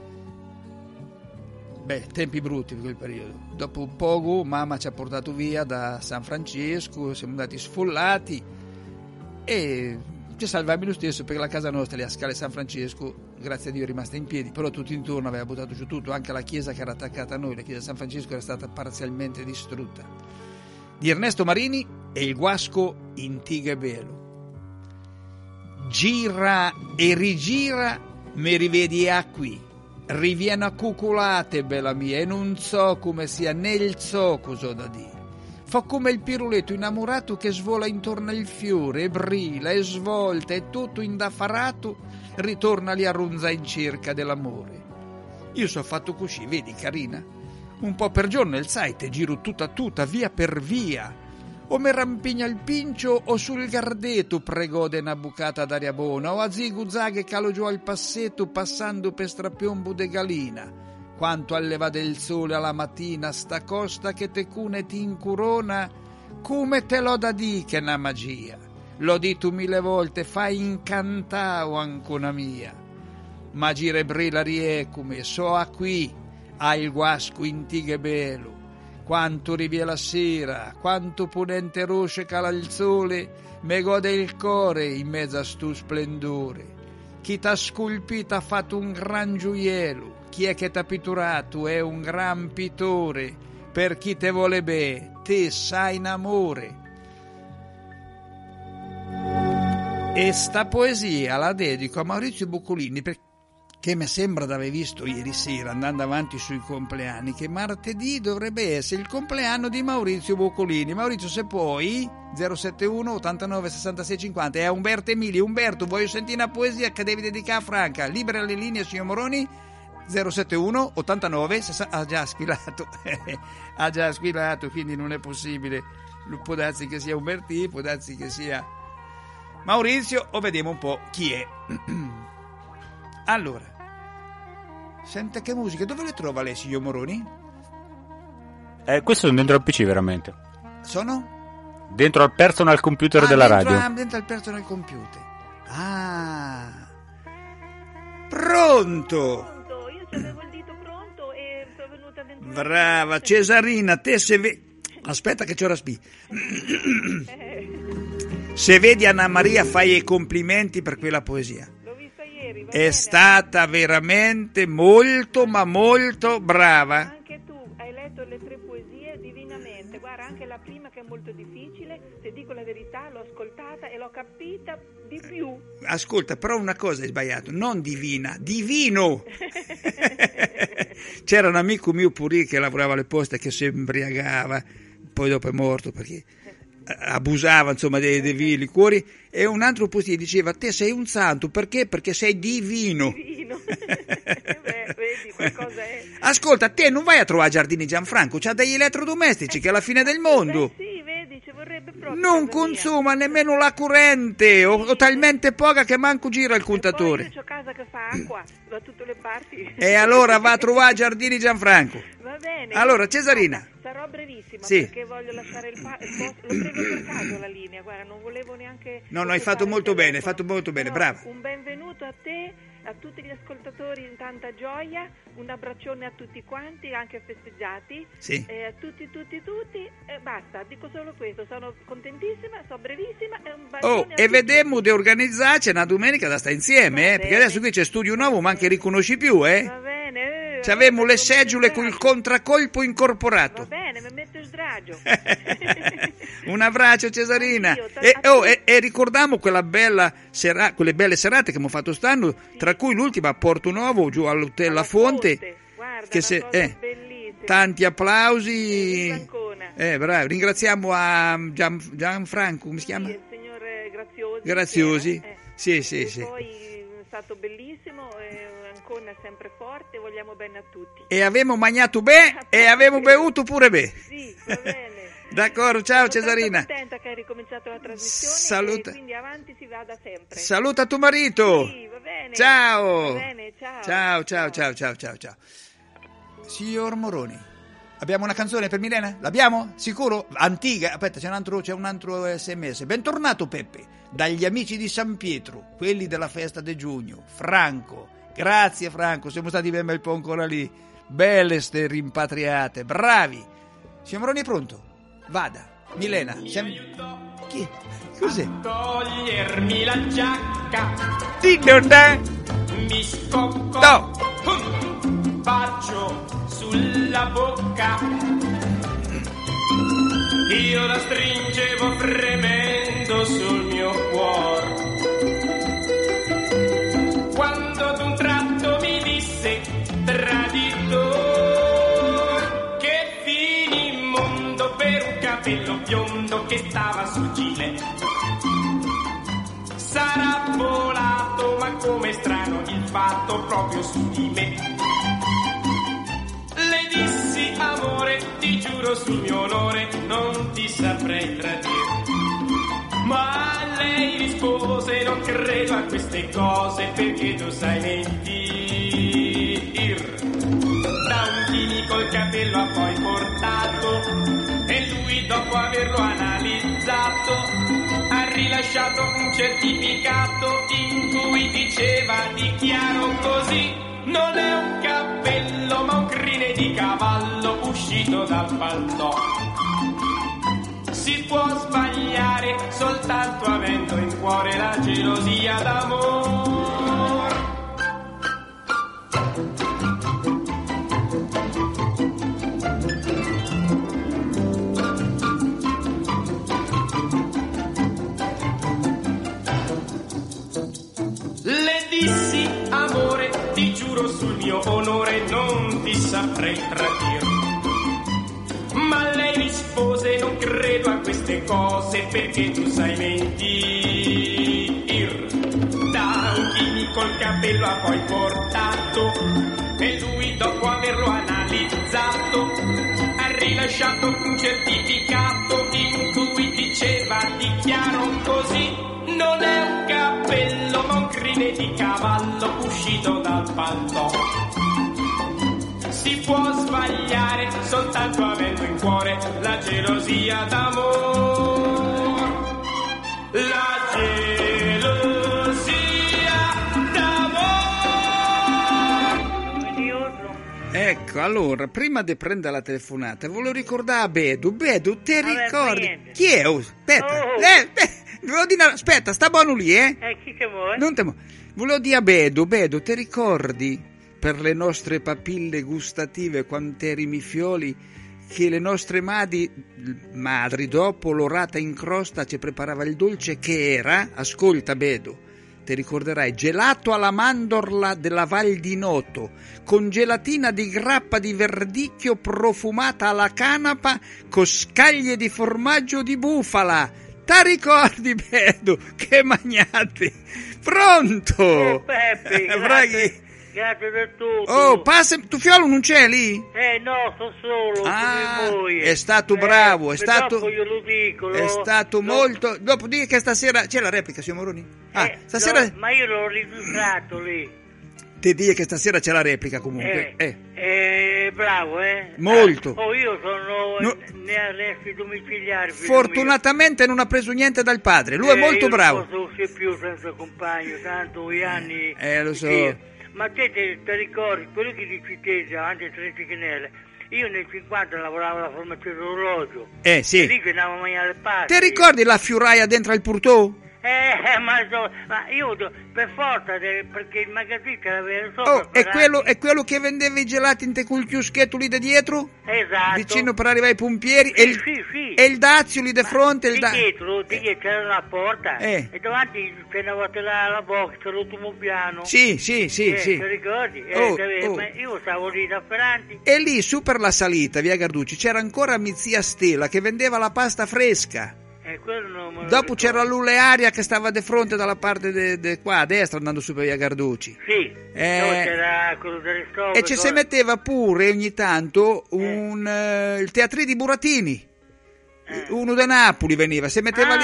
Tempi brutti per quel periodo. Dopo poco mamma ci ha portato via da San Francesco, siamo andati sfollati e ci salvammo lo stesso perché la casa nostra lì a Scale San Francesco, grazie a Dio, è rimasta in piedi, però tutto intorno aveva buttato giù tutto, anche la chiesa che era attaccata a noi, la chiesa di San Francesco era stata parzialmente distrutta. Di Ernesto Marini e il guasco in Tighebelo. Gira e rigira, mi rivedi a qui. Riviene a cuculate, bella mia, e non so come sia, né il so cosa da dire. Fa come il piruletto innamorato che svola intorno al fiore, e brilla, e svolta, e tutto indaffarato, ritorna lì a ronza in cerca dell'amore. Io so fatto così, vedi carina? Un po' per giorno il site, giro tutta, via per via. O me rampigna il pincio o sul gardeto pregode una bucata d'aria buona, o a ziguzaghe calo giù al passetto passando per strapiombo de galina. Quanto alleva del sole alla mattina sta costa che te cune ti incurona, come te l'ho da di che è una magia. L'ho detto 1000 volte, fai incantao ancona mia. Ma gire brilla riecume, so a qui, ha il guasco in Tighebelo. Quanto rivie la sera, quanto ponente roce cala il sole, me gode il core in mezzo a stu splendore. Chi t'ha sculpito ha fatto un gran gioiello, chi è che t'ha pitturato è un gran pittore, per chi te vuole be, te sai in amore. E sta poesia la dedico a Maurizio Boccolini, che mi sembra di aver visto ieri sera, andando avanti sui compleanni, che martedì dovrebbe essere il compleanno di Maurizio Boccolini. Maurizio, se puoi, 071 89 66 50. E a Umberto Emilio: Umberto, voglio sentire una poesia che devi dedicare a Franca. Libera le linee, signor Moroni. 071 89 60. Ha già squillato, quindi non è possibile. Può darsi che sia Umbertì, può darsi che sia Maurizio, o vediamo un po' chi è. Allora, senta che musica, dove le trova lei, signor Moroni? Questo sono dentro al PC, veramente. Sono? Dentro al personal computer della radio. Dentro al personal computer. Pronto? Io avevo il dito pronto e sono venuta a 21. Brava, Cesarina, te se aspetta che c'ho raspi. Se vedi Anna Maria, fai i complimenti per quella poesia. L'ho vista ieri. È stata veramente molto, ma molto brava. Anche tu hai letto le 3 poesie divinamente. Guarda, anche la prima, che è molto difficile, se dico la verità, l'ho ascoltata e l'ho capita di più. Ascolta, però una cosa hai sbagliato, non divina, divino. C'era un amico mio pure che lavorava alle poste, che si embriagava, poi dopo è morto perché abusava, insomma, dei liquori, e un altro posto diceva: te sei un santo, perché? Perché sei divino. Vedi, qualcosa è. Ascolta, te non vai a trovare Giardini Gianfranco, c'ha degli elettrodomestici che è la fine del mondo. Sì, vedi, ci vorrebbe proprio. Non consuma nemmeno la corrente, o talmente poca che manco gira il contatore. Io ho casa che fa acqua da tutte le parti. E allora va a trovare Giardini Gianfranco. Va bene. Allora, Cesarina. Sarò brevissima, sì, perché voglio lasciare il posto. L'ho preso per caso la linea, guarda, non volevo neanche. No, hai fatto molto bene, brava. Un benvenuto a te, a tutti gli ascoltatori in tanta gioia, un abbraccione a tutti quanti, anche festeggiati. Sì. A tutti, basta, dico solo questo, sono contentissima, sono brevissima e un bacione e vedemmo di organizzarci una domenica da stare insieme, perché adesso qui c'è studio nuovo, ma anche riconosci più, Va bene. C'avevamo le seggiole con il contraccolpo incorporato. Va bene, mi metto in sdragio. Un abbraccio, Cesarina. E ricordiamo quelle belle serate che abbiamo fatto st'anno, tra cui l'ultima a Porto Nuovo, giù all'Hotel La Fonte. Guarda, che tanti applausi. Bravo. Ringraziamo a Gianfranco, come si chiama? Sì, il signor Graziosi. Sì. Poi è stato bellissimo, Ancona è sempre forte, vogliamo bene a tutti. E abbiamo mangiato bene e abbiamo bevuto pure bene. Sì, va bene. D'accordo, ciao Cesarina. Sono contenta che hai ricominciato la trasmissione. Saluta. E quindi avanti si vada sempre. Saluta tuo marito. Sì, va bene. Ciao. Va bene, ciao. Ciao. Signor Moroni, abbiamo una canzone per Milena? L'abbiamo? Sicuro? Antica. Aspetta, c'è un altro SMS. Bentornato Peppe, dagli amici di San Pietro, quelli della festa di giugno. Franco. Grazie Franco, siamo stati ben bel po' ancora lì. Belle ste rimpatriate, bravi. Signor Moroni è pronto? Vada. Milena, chi? Cos'è? Togliermi la giacca. Mi scoccò. Un bacio sulla bocca. Io la stringevo fremendo sul mio cuore. Quando ad un tratto mi disse traditor, che fini immondo per un capello biondo che stava sul gilet. Sarà volato, ma come strano il fatto proprio su di me. Le dissi amore, ti giuro sul mio onore, non ti saprei tradire. Ma lei rispose: non credo a queste cose, perché tu sai mentir. Da un chimico il capello ha poi portato e lui, dopo averlo analizzato, ha rilasciato un certificato in cui diceva: dichiaro così, non è un cappello ma un crine di cavallo uscito dal pallò. Si può sbagliare soltanto avendo in cuore la gelosia d'amor. dissi, amore, ti giuro sul mio onore non ti saprei tradir. Ma lei rispose, non credo a queste cose perché tu sai mentir. Da un chimico il capello ha poi portato e lui dopo averlo analizzato ha rilasciato un certificato in cui diceva, dichiaro così, non è un cappello ma un crine di cavallo uscito dal pantò. Si può sbagliare soltanto avendo in cuore la gelosia d'amor. La gelosia d'amor. Ecco, allora, prima di prendere la telefonata, volevo ricordare a Bedu, ti ricordi? Chi è? Aspetta, aspetta, sta buono lì, chi che vuoi? Non te volevo dire a Bedu, ti ricordi per le nostre papille gustative quando eri mifioli che le nostre madri dopo l'orata in crosta ci preparava il dolce che era, ascolta Bedu, ti ricorderai, gelato alla mandorla della Val di Noto con gelatina di grappa di verdicchio profumata alla canapa con scaglie di formaggio di bufala. Ta ricordi Bedu? Che magnati! Pronto? Peppe, grazie per tutto. Oh, passa, tu fiolo non c'è lì? No, sto solo. È stato bravo, è stato. Dopo io lo dico. È stato molto. Dopo dica che stasera c'è la replica, signor Moroni? Stasera. No, ma io l'ho registrato lì. Ti dico che stasera c'è la replica comunque. Bravo, Molto. Io sono ne arresti domiciliari. Fortunatamente non ha preso niente dal padre. Lui è molto bravo. Non posso uscire più senza compagno, tanto gli anni. Lo so. Ma te ricordi, quello che dici te, anche 13 chenelle, io nel 50 lavoravo alla formazione d'orologio. Sì. E lì che andavo a mangiare le paste. Ti ricordi la fiuraia dentro al Purtò? Ma io per forza, perché il magazzino l'aveva sopra. È quello che vendeva i gelati in te col chioschetto lì da dietro? Esatto. Vicino per arrivare ai pompieri? Sì. E il Dazio lì di fronte? Dietro c'era una porta e davanti c'è una volta la box, l'ultimo piano. Sì. Ti ricordi? Ma io stavo lì da Ferranti. E lì su per la salita, via Garducci, c'era ancora mia zia Stella che vendeva la pasta fresca. Dopo c'era l'Ulearia che stava di fronte dalla parte qua a destra andando su per via Garducci. Sì, c'era quello delle stove. E ci si metteva pure ogni tanto il teatrino di Buratini. Uno da Napoli veniva, si metteva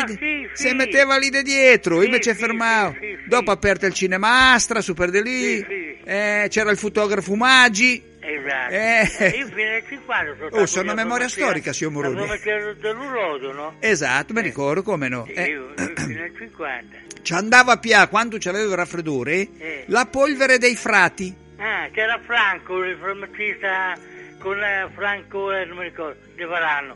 lì da dietro, io mi ci fermavo. Dopo aperto il Cinemastra, super di lì. C'era il fotografo Maggi. Esatto. Io fino al 50 sono una memoria storica, signor Moroni. Ma c'era dell'urodo, no? Esatto, mi ricordo, come no. Io fino al 50. Ci andava quando c'aveva il raffreddore, la polvere dei frati. C'era Franco, il farmacista con Franco, non mi ricordo, De Varano.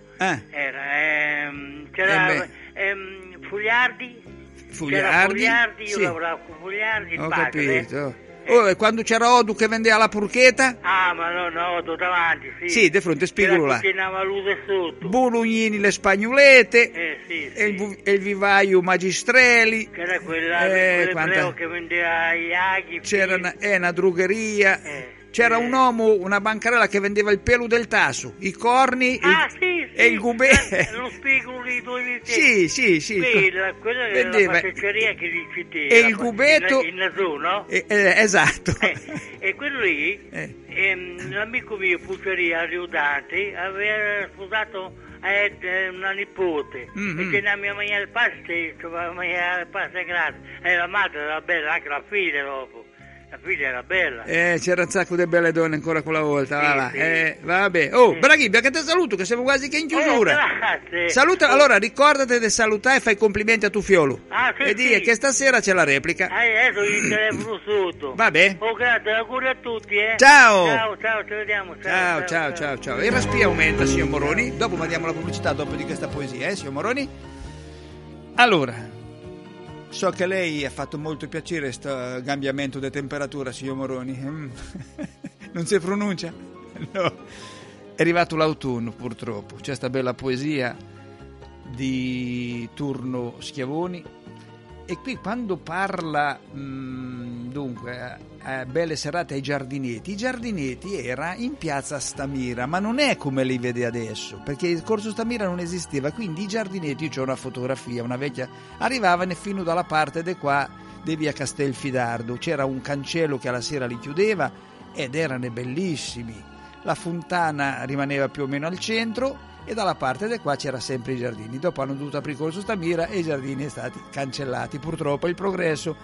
C'era Fugliardi. Io lavoravo con Fugliardi. Ho capito. E quando c'era Odu che vendeva la purchetta? Ma no, Odu davanti, sì. Sì, di fronte, spiegalo là. Luce sotto. Bolognini le spagnolette. Sì. E il vivaio Magistrelli. C'era quella che vendeva gli aghi. C'era una drogheria. C'era un uomo, una bancarella che vendeva il pelo del tasso, i corni e il gubetto. Lo spigolo di 2 litri. Sì. Quella era la pasticceria che dici te. E il gubetto. Il naso, no? Esatto. E quello lì, l'amico mio, Pucceria, Riudante, aveva sposato una nipote. E che la mia mangiare le paste, mangiare le paste gratis. E la madre era bella, anche la figlia dopo. La figlia era bella. C'era un sacco di belle donne ancora quella volta. Vabbè. Braghibia, che ti saluto, che siamo quasi che in chiusura. Grazie. Saluta, allora ricordate di salutare e fai complimenti a tu fiolo. Sì, e dire che stasera c'è la replica. Adesso il telefono sotto. Vabbè. Grazie, auguri a tutti, Ciao, ci vediamo. Ciao. E la spia aumenta, signor Moroni. Dopo mandiamo la pubblicità dopo di questa poesia, signor Moroni? Allora, so che lei ha fatto molto piacere questo cambiamento di temperatura, signor Moroni. Non si pronuncia? No. È arrivato l'autunno, purtroppo. C'è sta bella poesia di Turno Schiavoni. E qui quando parla dunque, belle serate ai giardineti. I giardineti era in piazza Stamira, ma non è come li vede adesso, perché il corso Stamira non esisteva, quindi i giardineti, c'è una fotografia, una vecchia, arrivavano fino dalla parte di qua di via Castelfidardo, c'era un cancello che alla sera li chiudeva ed erano bellissimi, la fontana rimaneva più o meno al centro e dalla parte di qua c'era sempre i giardini. Dopo hanno dovuto aprire corso Stamira e i giardini sono stati cancellati, purtroppo il progresso.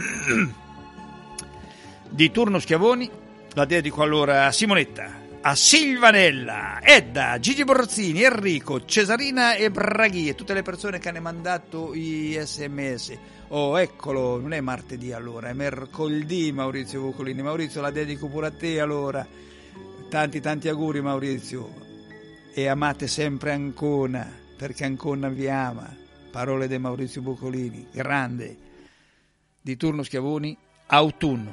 Di turno Schiavoni la dedico allora a Simonetta, a Silvanella, Edda, Gigi Borrazzini, Enrico, Cesarina e Braghi e tutte le persone che hanno mandato i SMS. Oh, eccolo, non è martedì allora, è mercoledì. Maurizio Vucolini, Maurizio, la dedico pure a te allora. Tanti auguri Maurizio, e amate sempre Ancona, perché Ancona vi ama. Parole di Maurizio Vucolini, grande. Di turno Schiavoni, autunno.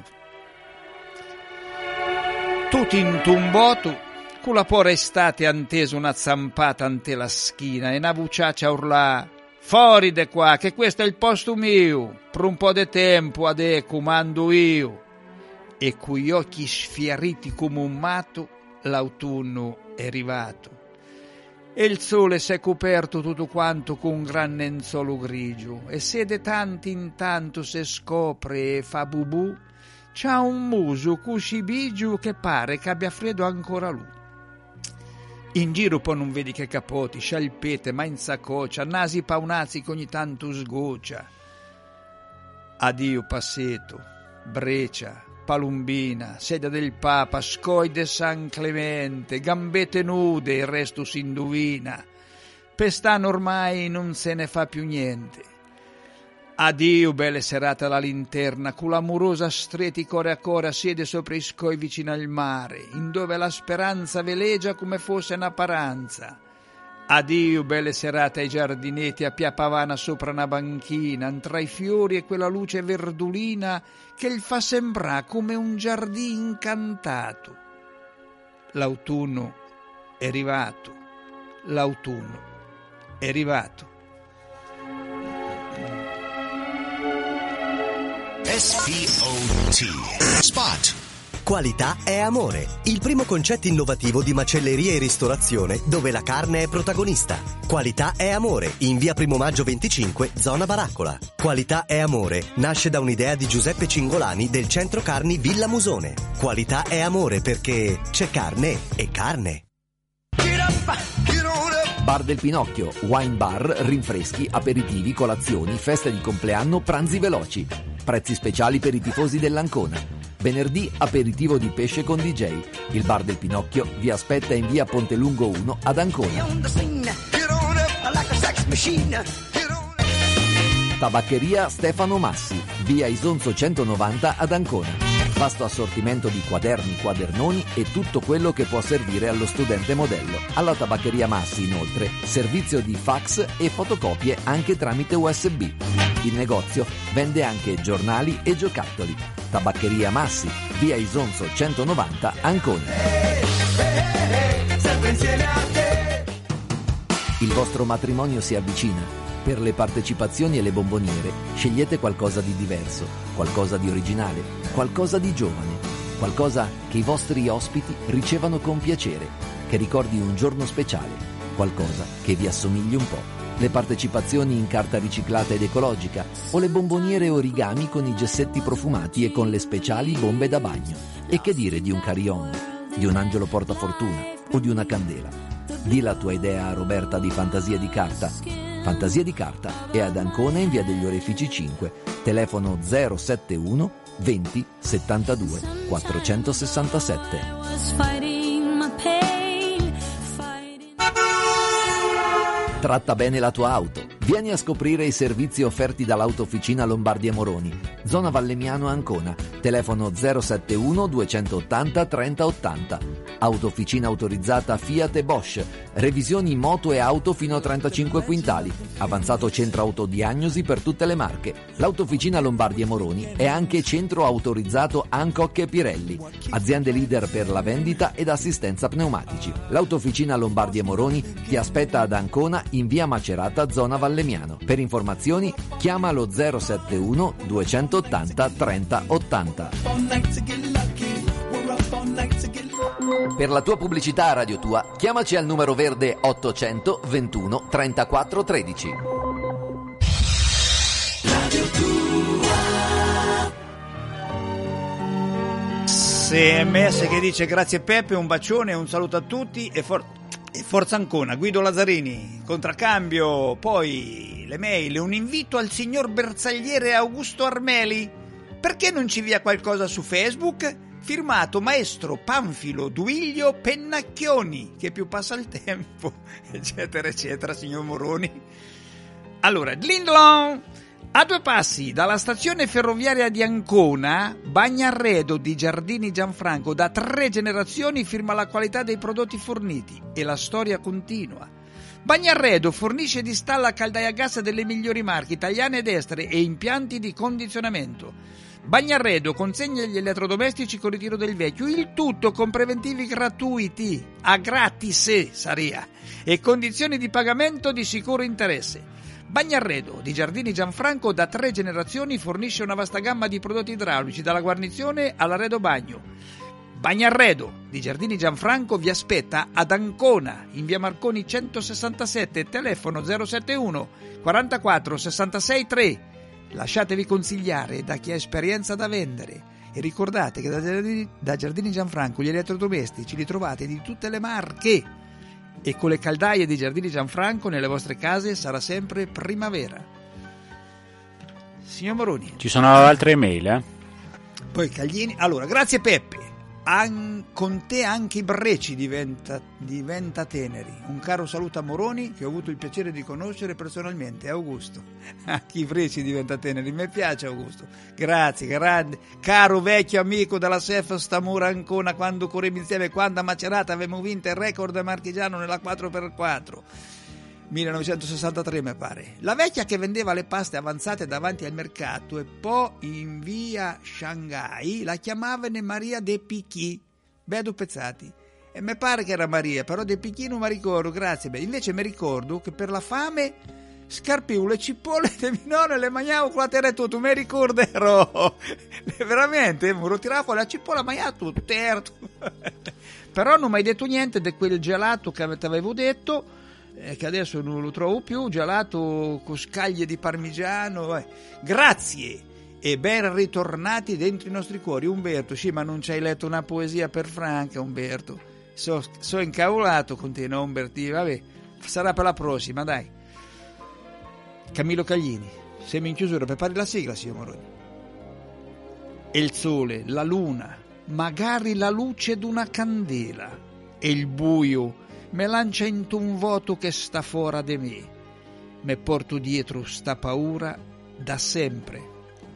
Tutti in tumbotu, con la pora estate anteso una zampata ante la schina e una vuciaccia urlà: fuori de qua, che questo è il posto mio, per un po' di tempo adè comando io. E con gli occhi sfiariti come un matto, l'autunno è arrivato. E il sole si è coperto tutto quanto con un gran lenzuolo grigio, e se de tanto in tanto se scopre e fa bubù, c'ha un muso così bigio che pare che abbia freddo ancora lui. In giro poi non vedi che capoti, scialpete, ma in saccoccia, nasi paunazzi che ogni tanto sgoccia. Addio Passeto, Breccia, Palumbina, sedia del Papa, scoi de San Clemente, gambette nude, il resto si indovina. Pest'anno ormai non se ne fa più niente. Addio belle serate alla linterna, con l'amorosa streti core a core siede sopra i scoi vicino al mare, in dove la speranza veleggia come fosse una paranza. Addio belle serate ai giardineti a Pia Pavana sopra una banchina, tra i fiori e quella luce verdulina che gli fa sembrare come un giardino incantato. L'autunno è arrivato, l'autunno è arrivato. SPOT Spot. Qualità è amore, il primo concetto innovativo di macelleria e ristorazione dove la carne è protagonista. Qualità è amore, in via Primo Maggio 25, zona Baraccola. Qualità è amore nasce da un'idea di Giuseppe Cingolani del centro carni Villa Musone. Qualità è amore perché c'è carne e carne. Bar del Pinocchio, wine bar, rinfreschi, aperitivi, colazioni, feste di compleanno, pranzi veloci. Prezzi speciali per i tifosi dell'Ancona. Venerdì aperitivo di pesce con DJ. Il Bar del Pinocchio vi aspetta in via Pontelungo 1 ad Ancona. Tabaccheria Stefano Massi, via Isonzo 190 ad Ancona. Vasto assortimento di quaderni, quadernoni e tutto quello che può servire allo studente modello. Alla Tabaccheria Massi, inoltre, servizio di fax e fotocopie anche tramite USB. Il negozio vende anche giornali e giocattoli. Tabaccheria Massi, via Isonzo 190, Ancona. Il vostro matrimonio si avvicina. Per le partecipazioni e le bomboniere scegliete qualcosa di diverso, qualcosa di originale, qualcosa di giovane, qualcosa che i vostri ospiti ricevano con piacere, che ricordi un giorno speciale, qualcosa che vi assomigli un po'. Le partecipazioni in carta riciclata ed ecologica o le bomboniere origami con i gessetti profumati e con le speciali bombe da bagno. E che dire di un carillon, di un angelo portafortuna o di una candela. Di la tua idea a Roberta di Fantasia di Carta. Fantasia di Carta è ad Ancona in via degli Orefici 5, telefono 071 20 72 467. Tratta bene la tua auto. Vieni a scoprire i servizi offerti dall'Autofficina Lombardi e Moroni, zona Vallemiano Ancona, telefono 071 280 3080. Autofficina autorizzata Fiat e Bosch, revisioni moto e auto fino a 35 quintali, avanzato centro autodiagnosi per tutte le marche. L'Autofficina Lombardi e Moroni è anche centro autorizzato Hancock e Pirelli, aziende leader per la vendita ed assistenza pneumatici. L'Autofficina Lombardi e Moroni ti aspetta ad Ancona in via Macerata, zona Vallemmiano. Per informazioni chiama lo 071 280 30 80. Per la tua pubblicità a Radio Tua, chiamaci al numero verde 800 21 34 13. Radio Tua. SMS che dice grazie Peppe, un bacione, un saluto a tutti e forza Ancona. Guido Lazzarini, contraccambio. Poi le mail, un invito al signor bersagliere Augusto Armeli. Perché non ci via qualcosa su Facebook? Firmato Maestro Panfilo Duilio Pennacchioni, che più passa il tempo, eccetera eccetera, signor Moroni. Allora, Glindlon, a 2 passi dalla stazione ferroviaria di Ancona, Bagnarredo di Giardini Gianfranco, da 3 generazioni firma la qualità dei prodotti forniti e la storia continua. Bagnarredo fornisce ed installa caldaie a gas delle migliori marche italiane ed estere e impianti di condizionamento. Bagnarredo consegna gli elettrodomestici con ritiro del vecchio, il tutto con preventivi gratuiti, a gratis saria, e condizioni di pagamento di sicuro interesse. Bagnarredo di Giardini Gianfranco da 3 generazioni fornisce una vasta gamma di prodotti idraulici, dalla guarnizione all'arredo bagno. Bagnarredo di Giardini Gianfranco vi aspetta ad Ancona, in via Marconi 167, telefono 071 44 66 3. Lasciatevi consigliare da chi ha esperienza da vendere e ricordate che da Giardini Gianfranco gli elettrodomestici li trovate di tutte le marche e con le caldaie di Giardini Gianfranco nelle vostre case sarà sempre primavera. Signor Moroni, ci sono altre email, Poi Caglini. Allora, grazie Peppe. Con te anche i Breci diventa teneri. Un caro saluto a Moroni, che ho avuto il piacere di conoscere personalmente, Augusto. Anche i Breci diventa teneri, mi piace Augusto. Grazie, grande, caro vecchio amico della SEF Stamura Ancona, quando corremmo insieme, quando a Macerata avevamo vinto il record marchigiano nella 4x4. 1963 mi pare. La vecchia che vendeva le paste avanzate davanti al mercato e poi in via Shanghai la chiamavano Maria De Picchi, Bedo Pezzati, e mi pare che era Maria, però De Picchi non mi ricordo, grazie. Invece mi ricordo che per la fame scarpivo le cipolle di mio nonno e le mangiavo con la terra e tutto, mi ricorderò veramente, mi tiravo fuori la cipolla, mangiavo tutto, però non mi hai detto niente di quel gelato che ti avevo detto, che adesso non lo trovo più, gelato con scaglie di parmigiano. Grazie e ben ritornati dentro i nostri cuori. Umberto, sì, ma non ci hai letto una poesia per Franca, Umberto? So incavolato con te, no Umberti? Vabbè, sarà per la prossima, dai. Camillo Caglini, siamo in chiusura, prepari la sigla, signor Moroni. E il sole, la luna, magari la luce d'una candela, e il buio me lancia into un vuoto che sta fuora de me, me porto dietro sta paura da sempre.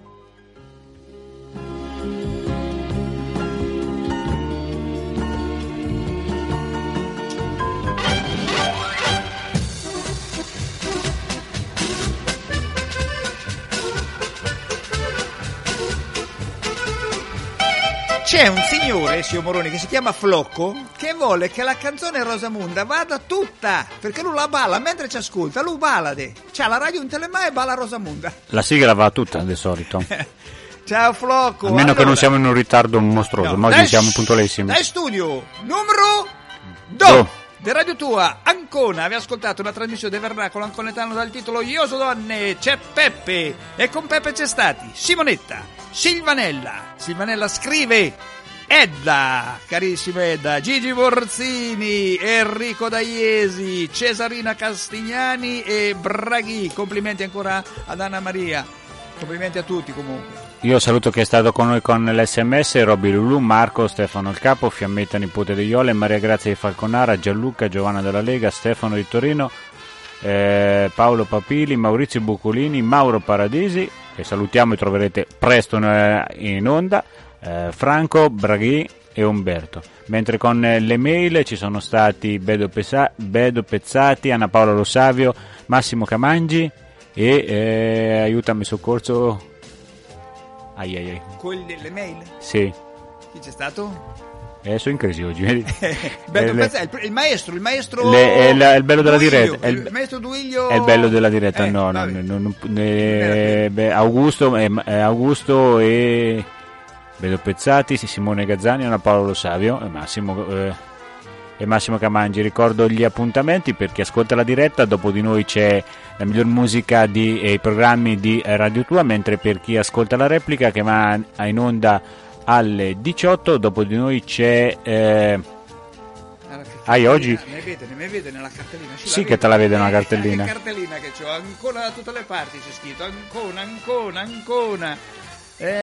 C'è un signore, signor Moroni, che si chiama Flocco, che vuole che la canzone Rosamunda vada tutta, perché lui la balla mentre ci ascolta, lui balade, c'ha la radio in telemà e balla Rosamunda. La sigla va tutta di solito. Ciao Flocco. Almeno allora, che non siamo in un ritardo mostruoso, no, ma oggi siamo puntualissimi. Dai studio, numero 2 di Radio Tua, Ancona. Vi ascoltato una trasmissione del vernacolo anconetano dal titolo Ioso Donne, c'è Peppe, e con Peppe c'è stati Simonetta, Silvanella scrive, Edda, carissima Edda, Gigi Borzini, Enrico Daiesi, Cesarina Castignani e Braghi. Complimenti ancora ad Anna Maria, complimenti a tutti comunque. Io saluto chi è stato con noi con l'SMS, Robby Lulù, Marco, Stefano il Capo, Fiammetta nipote di Iole, Maria Grazia di Falconara, Gianluca, Giovanna della Lega, Stefano di Torino, Paolo Papili, Maurizio Bucolini, Mauro Paradisi che salutiamo e troverete presto in onda, Franco, Braghi e Umberto, mentre con le mail ci sono stati Bedo Pezzati, Anna Paola Lo Savio, Massimo Camangi e aiutami soccorso. Quelli delle mail? Sì. Chi c'è stato? Sono in crisi oggi. Il maestro il bello della diretta. Il maestro Duiglio è il bello della diretta. Augusto e Bedo Pezzati, Simone Gazzani, Anna Paolo Lo Savio e Massimo Camangi. Ricordo gli appuntamenti per chi ascolta la diretta: dopo di noi c'è la miglior musica e i programmi di Radio Tua, mentre per chi ascolta la replica, che va in onda alle 18, dopo di noi c'è oggi ne vede nella cartellina? Sì, che te la vede una cartellina. Che cartellina che c'ho ancora da tutte le parti, c'è scritto Ancona.